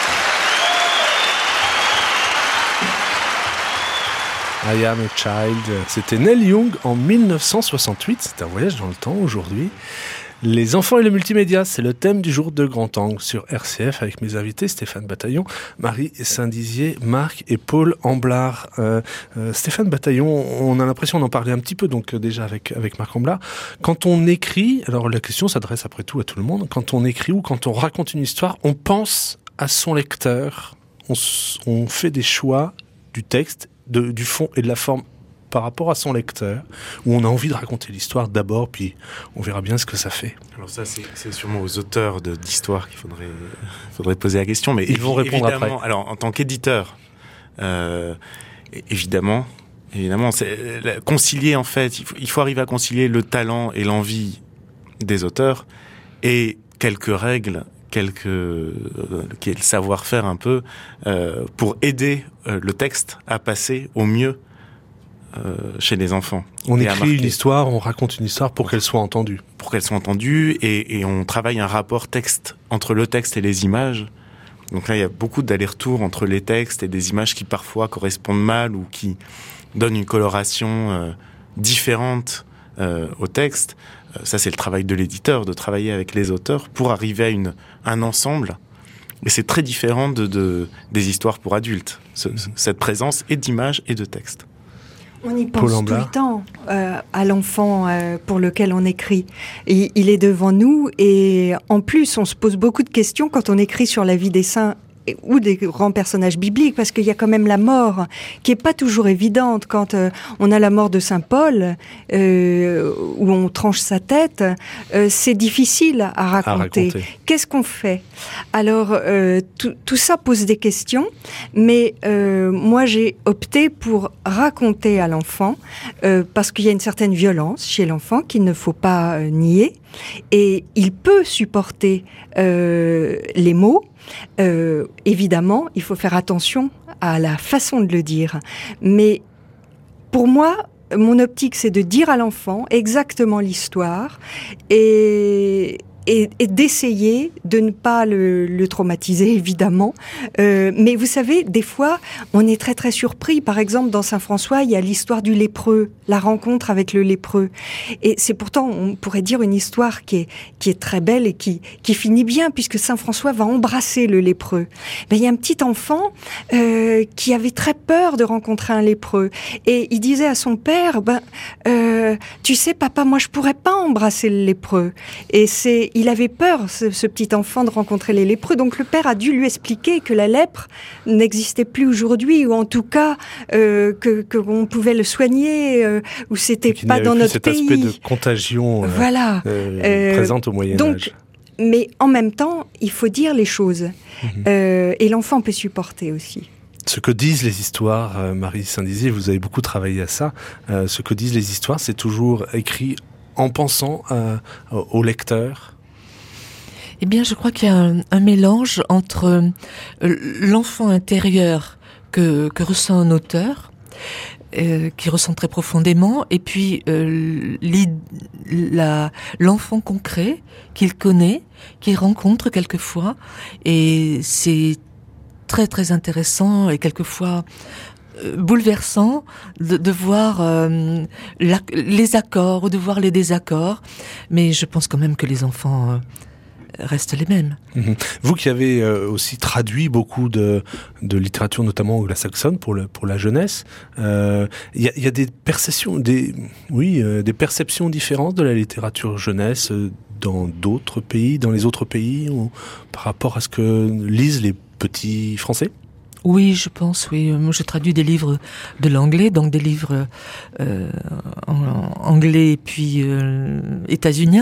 I am a child. C'était Neil Young en dix-neuf cent soixante-huit. C'est un voyage dans le temps aujourd'hui. Les enfants et le multimédia, c'est le thème du jour de Grand Angle sur R C F avec mes invités Stéphane Bataillon, Marie Saint-Dizier, Marc et Paul Amblard. Euh, euh, Stéphane Bataillon, on a l'impression d'en parler un petit peu donc euh, déjà avec avec Marc Amblard. Quand on écrit, alors la question s'adresse après tout à tout le monde. Quand on écrit ou quand on raconte une histoire, on pense à son lecteur. On, on fait des choix du texte, de, du fond et de la forme par rapport à son lecteur, où on a envie de raconter l'histoire d'abord, puis on verra bien ce que ça fait. Alors ça, c'est, c'est sûrement aux auteurs de, d'histoire qu'il faudrait, faudrait poser la question, mais ils vont répondre après. Alors, en tant qu'éditeur, euh, évidemment, évidemment, c'est, concilier en fait, il faut, il faut arriver à concilier le talent et l'envie des auteurs et quelques règles, quelques euh, qui est le savoir-faire un peu euh, pour aider euh, le texte à passer au mieux Euh, chez les enfants. On écrit une histoire, on raconte une histoire pour qu'elle soit entendue. Pour qu'elle soit entendue et, et on travaille un rapport texte entre le texte et les images. Donc là, il y a beaucoup d'allers-retours entre les textes et des images qui parfois correspondent mal ou qui donnent une coloration euh, différente euh, au texte. Euh, ça, c'est le travail de l'éditeur, de travailler avec les auteurs pour arriver à une, un ensemble. Et c'est très différent de, de, des histoires pour adultes, ce, cette présence et d'images et de textes. On y pense tout le temps euh, à l'enfant euh, pour lequel on écrit. Et il est devant nous et en plus, on se pose beaucoup de questions quand on écrit sur la vie des saints ou des grands personnages bibliques, parce qu'il y a quand même la mort qui est pas toujours évidente. Quand euh, on a la mort de Saint Paul, euh, où on tranche sa tête, euh, c'est difficile à raconter. À raconter. Qu'est-ce qu'on fait? Alors, euh, tout, tout ça pose des questions, mais euh, moi j'ai opté pour raconter à l'enfant, euh, parce qu'il y a une certaine violence chez l'enfant qu'il ne faut pas euh, nier, et il peut supporter euh, les mots. Euh, évidemment, il faut faire attention à la façon de le dire, mais pour moi, mon optique, c'est de dire à l'enfant exactement l'histoire et Et, et d'essayer de ne pas le, le traumatiser, évidemment. Euh, mais vous savez, des fois, on est très très surpris. Par exemple, dans Saint-François, il y a l'histoire du lépreux, la rencontre avec le lépreux. Et c'est pourtant, on pourrait dire, une histoire qui est, qui est très belle et qui, qui finit bien, puisque Saint-François va embrasser le lépreux. Ben, il y a un petit enfant euh, qui avait très peur de rencontrer un lépreux. Et il disait à son père, ben, euh, tu sais, papa, moi, je pourrais pas embrasser le lépreux. Et c'est il avait peur, ce, ce petit enfant, de rencontrer les lépreux. Donc le père a dû lui expliquer que la lèpre n'existait plus aujourd'hui, ou en tout cas euh, que qu'on pouvait le soigner, euh, ou c'était pas dans notre pays. Cet aspect de contagion euh, voilà. euh, euh, présente au Moyen donc, Âge. Mais en même temps, il faut dire les choses. Mmh. Euh, et l'enfant peut supporter aussi. Ce que disent les histoires, euh, Marie Saint-Dizier, vous avez beaucoup travaillé à ça, euh, ce que disent les histoires, c'est toujours écrit en pensant euh, au lecteur. Eh bien, je crois qu'il y a un, un mélange entre euh, l'enfant intérieur que, que ressent un auteur, euh, qui ressent très profondément, et puis euh, la, l'enfant concret qu'il connaît, qu'il rencontre quelquefois, et c'est très très intéressant et quelquefois euh, bouleversant de, de voir euh, la, les accords ou de voir les désaccords, mais je pense quand même que les enfants... Euh, restent les mêmes. Mmh. Vous qui avez euh, aussi traduit beaucoup de, de littérature, notamment anglo-saxonne, pour, le, pour la jeunesse, il euh, y, a, y a des perceptions, des, oui, euh, des perceptions différentes de la littérature jeunesse euh, dans d'autres pays, dans les autres pays, ou, par rapport à ce que lisent les petits Français ? Oui, je pense, oui. Moi, je traduis des livres de l'anglais, donc des livres euh, en anglais et puis euh, états-uniens.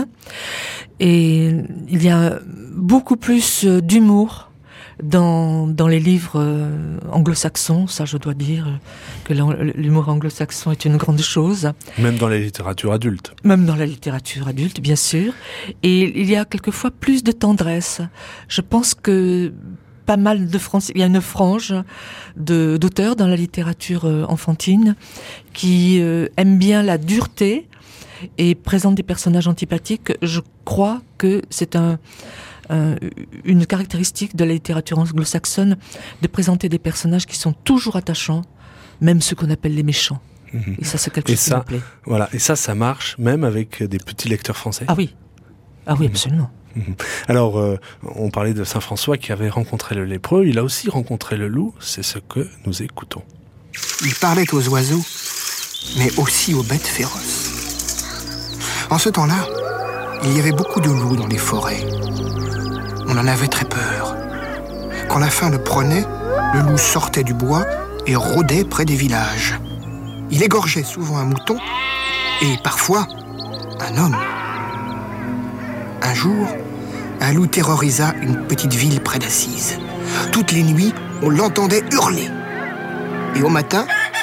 Et il y a beaucoup plus d'humour dans dans les livres euh, anglo-saxons. Ça, je dois dire que l'humour anglo-saxon est une grande chose. Même dans la littérature adulte. Même dans la littérature adulte, bien sûr. Et il y a quelquefois plus de tendresse. Je pense que pas mal de Français, il y a une frange de, d'auteurs dans la littérature euh, enfantine qui euh, aiment bien la dureté et présentent des personnages antipathiques. Je crois que c'est un, un, une caractéristique de la littérature anglo-saxonne de présenter des personnages qui sont toujours attachants, même ceux qu'on appelle les méchants. Mmh. Et ça, c'est quelque et chose ça, qui me plaît. Voilà. Et ça, ça marche même avec des petits lecteurs français. Ah oui. Ah oui, absolument. Alors, euh, on parlait de Saint François qui avait rencontré le lépreux. Il a aussi rencontré le loup. C'est ce que nous écoutons. Il parlait aux oiseaux, mais aussi aux bêtes féroces. En ce temps-là, il y avait beaucoup de loups dans les forêts. On en avait très peur. Quand la faim le prenait, le loup sortait du bois et rôdait près des villages. Il égorgeait souvent un mouton et parfois un homme. Un jour, un loup terrorisa une petite ville près d'Assise. Toutes les nuits, on l'entendait hurler. Et au matin,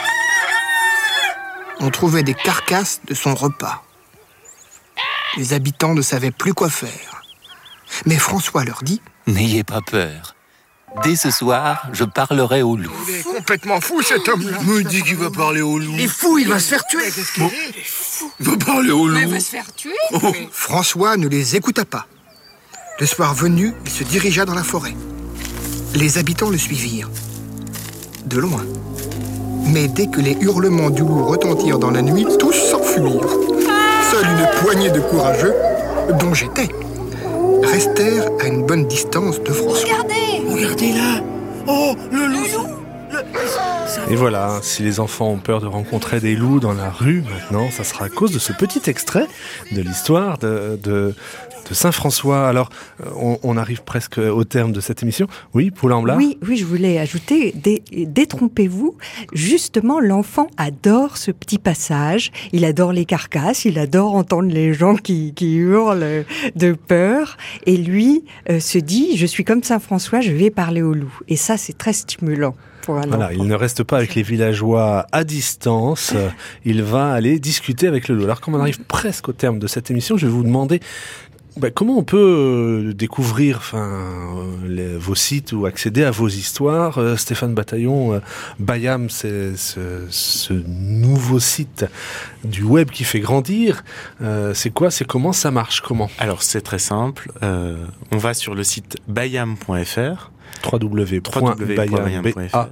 on trouvait des carcasses de son repas. Les habitants ne savaient plus quoi faire. Mais François leur dit « N'ayez pas peur. Dès ce soir, je parlerai au loup. » Il est complètement fou, cet homme-là. Me dit qu'il va parler au loup. Il est fou, il va se faire tuer. Bon. Il va parler au loup. Mais il va se faire tuer. Oh. François ne les écouta pas. Le soir venu, il se dirigea dans la forêt. Les habitants le suivirent. De loin. Mais dès que les hurlements du loup retentirent dans la nuit, tous s'enfuirent. Seule une poignée de courageux, dont j'étais, restèrent à une bonne distance de François. Regardez! Regardez là! Oh, le loup! Le loup. Et voilà, si les enfants ont peur de rencontrer des loups dans la rue maintenant, ça sera à cause de ce petit extrait de l'histoire de, de de Saint-François. Alors, on, on arrive presque au terme de cette émission. Oui, Paul Amblard ? Oui, oui, je voulais ajouter, dé, détrompez-vous, justement, l'enfant adore ce petit passage, il adore les carcasses, il adore entendre les gens qui, qui hurlent de peur, et lui euh, se dit, je suis comme Saint-François, je vais parler au loup. Et ça, c'est très stimulant. Voilà, il ne reste pas avec les villageois à distance, il va aller discuter avec le loup. Alors, comme on arrive presque au terme de cette émission, je vais vous demander bah, comment on peut découvrir enfin, les, vos sites ou accéder à vos histoires. Euh, Stéphane Bataillon, euh, Bayam, c'est ce, ce nouveau site du web qui fait grandir. Euh, c'est quoi ? C'est comment ça marche ? Comment ? Alors, c'est très simple. Euh, on va sur le site bayam point f r. w w w point bayam point f r.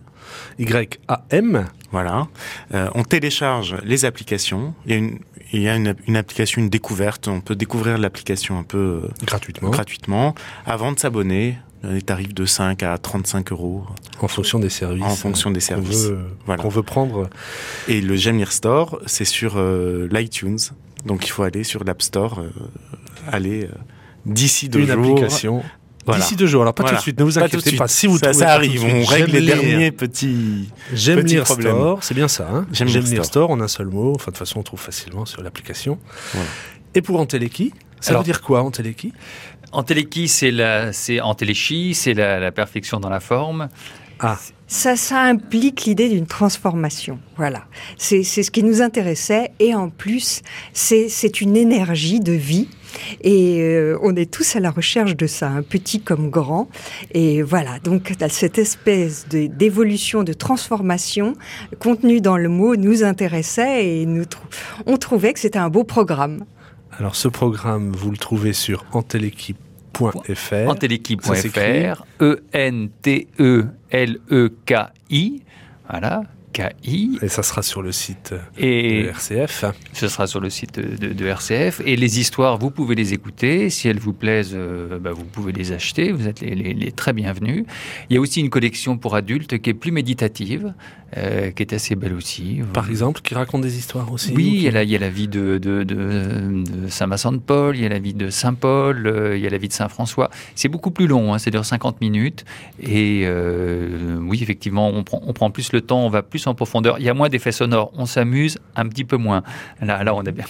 Y A M. Voilà. Euh, on télécharge les applications. Il y a une, il y a une, une application, une découverte. On peut découvrir l'application un peu euh, gratuitement. gratuitement avant de s'abonner. Les tarifs de cinq à trente-cinq euros. En fonction des services. En fonction des services. Qu'on veut, voilà. qu'on veut prendre. Et le J'aime lire store, c'est sur euh, l'iTunes. Donc il faut aller sur l'App Store, euh, aller euh, d'ici deux une jours. Une application. Voilà. D'ici deux jours. Alors pas voilà. tout de suite, ne vous pas inquiétez pas. Si vous ça, trouvez ça arrive, on règle les lire. derniers petits J'aime petits lire problèmes. Store, c'est bien ça. Hein J'aime, J'aime lire lire store. store en un seul mot. Enfin de toute façon, on trouve facilement sur l'application. Voilà. Et pour Enteleki, ça Alors, veut dire quoi Enteleki ? Enteleki, c'est la, c'est Entéléchie, c'est la, la perfection dans la forme. Ah. Ça, ça implique l'idée d'une transformation. Voilà. C'est, c'est ce qui nous intéressait. Et en plus, c'est, c'est une énergie de vie. Et euh, on est tous à la recherche de ça, un petit comme grand. Et voilà. Donc, cette espèce de, d'évolution, de transformation contenue dans le mot nous intéressait et nous trou- on trouvait que c'était un beau programme. Alors, ce programme, vous le trouvez sur enteleki point f r. enteleki point f r. E N T E L E K I. Voilà. K I. Et ça sera sur le site et de R C F. Ce sera sur le site de, de, de R C F. Et les histoires, vous pouvez les écouter. Si elles vous plaisent, euh, bah, vous pouvez les acheter. Vous êtes les, les, les très bienvenus. Il y a aussi une collection pour adultes qui est plus méditative, euh, qui est assez belle aussi. Par exemple, qui raconte des histoires aussi. Oui, qui... il, y a la, il y a la vie de, de, de, de Saint Vincent de Paul, il y a la vie de Saint Paul, euh, il y a la vie de Saint François. C'est beaucoup plus long, hein, ça dure cinquante minutes. Et euh, oui, effectivement, on prend, on prend plus le temps, on va plus en profondeur. Il y a moins d'effets sonores, on s'amuse un petit peu moins. Là, là on a bien.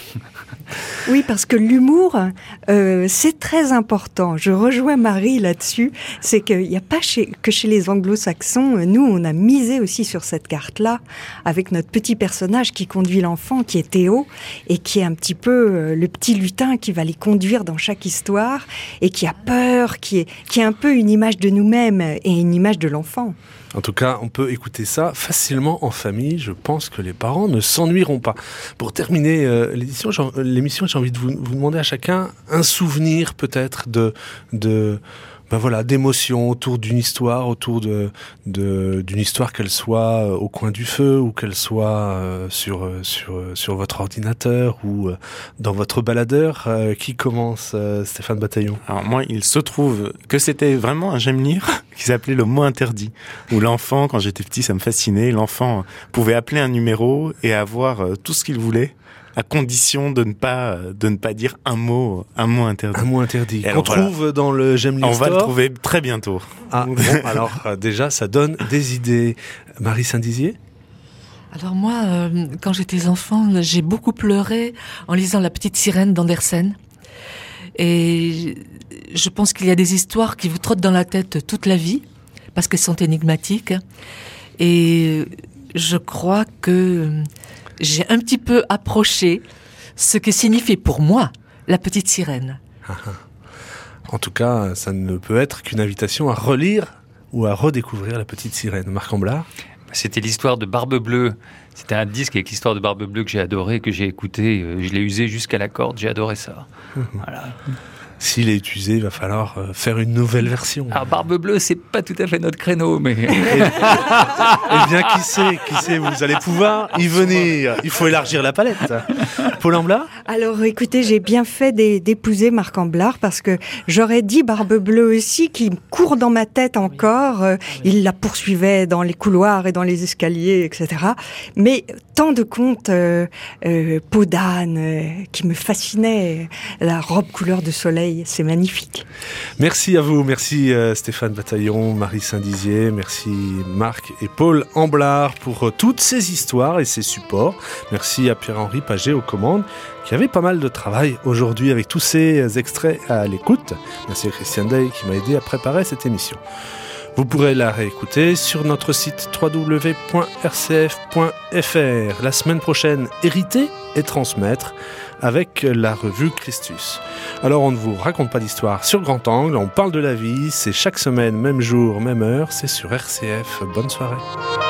Oui, parce que l'humour, euh, c'est très important. Je rejoins Marie là-dessus. C'est qu'il n'y a pas chez, que chez les anglo-saxons. Nous, on a misé aussi sur cette carte-là, avec notre petit personnage qui conduit l'enfant, qui est Théo, et qui est un petit peu euh, le petit lutin qui va les conduire dans chaque histoire, et qui a peur, qui est, qui est un peu une image de nous-mêmes et une image de l'enfant. En tout cas, on peut écouter ça facilement en famille. Je pense que les parents ne s'ennuieront pas. Pour terminer euh, l'édition, j'ai, l'émission, j'ai envie de vous, vous demander à chacun un souvenir peut-être de... de ben voilà, d'émotions autour d'une histoire, autour de, de d'une histoire, qu'elle soit au coin du feu ou qu'elle soit euh, sur sur sur votre ordinateur ou euh, dans votre baladeur. Euh, qui commence, euh, Stéphane Bataillon ? Alors moi, il se trouve que c'était vraiment un j'aime lire qui s'appelait Le mot interdit, où l'enfant, quand j'étais petit, ça me fascinait. L'enfant pouvait appeler un numéro et avoir euh, tout ce qu'il voulait, à condition de ne pas de ne pas dire un mot un mot interdit. Un mot interdit. Et on voilà. trouve dans le J'aime lire On Store. va le trouver très bientôt. Ah bon, alors euh, déjà ça donne des idées. Marie Saint-Dizier ? Alors moi, euh, quand j'étais enfant, j'ai beaucoup pleuré en lisant La Petite Sirène d'Andersen. Et je pense qu'il y a des histoires qui vous trottent dans la tête toute la vie parce qu'elles sont énigmatiques. Et je crois que j'ai un petit peu approché ce que signifie pour moi La Petite Sirène. En tout cas, ça ne peut être qu'une invitation à relire ou à redécouvrir La Petite Sirène. Marc Amblard ? C'était l'histoire de Barbe Bleue. C'était un disque avec l'histoire de Barbe Bleue que j'ai adoré, que j'ai écouté. Je l'ai usé jusqu'à la corde, j'ai adoré ça. Voilà. S'il est usé, il va falloir faire une nouvelle version. Alors, Barbe Bleue, c'est pas tout à fait notre créneau, mais... Eh bien, qui sait, qui sait, vous allez pouvoir y venir. Il faut élargir la palette. Paul Amblard ? Alors, écoutez, j'ai bien fait d'épouser Marc Amblard parce que j'aurais dit Barbe Bleue aussi, qui court dans ma tête encore. Il la poursuivait dans les couloirs et dans les escaliers, et cetera. Mais tant de contes, euh, euh, Peau d'âne, euh, qui me fascinaient, la robe couleur de soleil, soleil. C'est magnifique. Merci à vous, merci euh, Stéphane Bataillon, Marie Saint-Dizier, merci Marc et Paul Amblard pour euh, toutes ces histoires et ces supports. Merci à Pierre-Henri Paget aux commandes, qui avait pas mal de travail aujourd'hui avec tous ces extraits à l'écoute. Merci à Christian Day qui m'a aidé à préparer cette émission. Vous pourrez la réécouter sur notre site w w w point r c f point f r. La semaine prochaine, hériter et transmettre avec la revue Christus. Alors on ne vous raconte pas d'histoire sur Grand Angle, on parle de la vie, c'est chaque semaine, même jour, même heure, c'est sur R C F. Bonne soirée.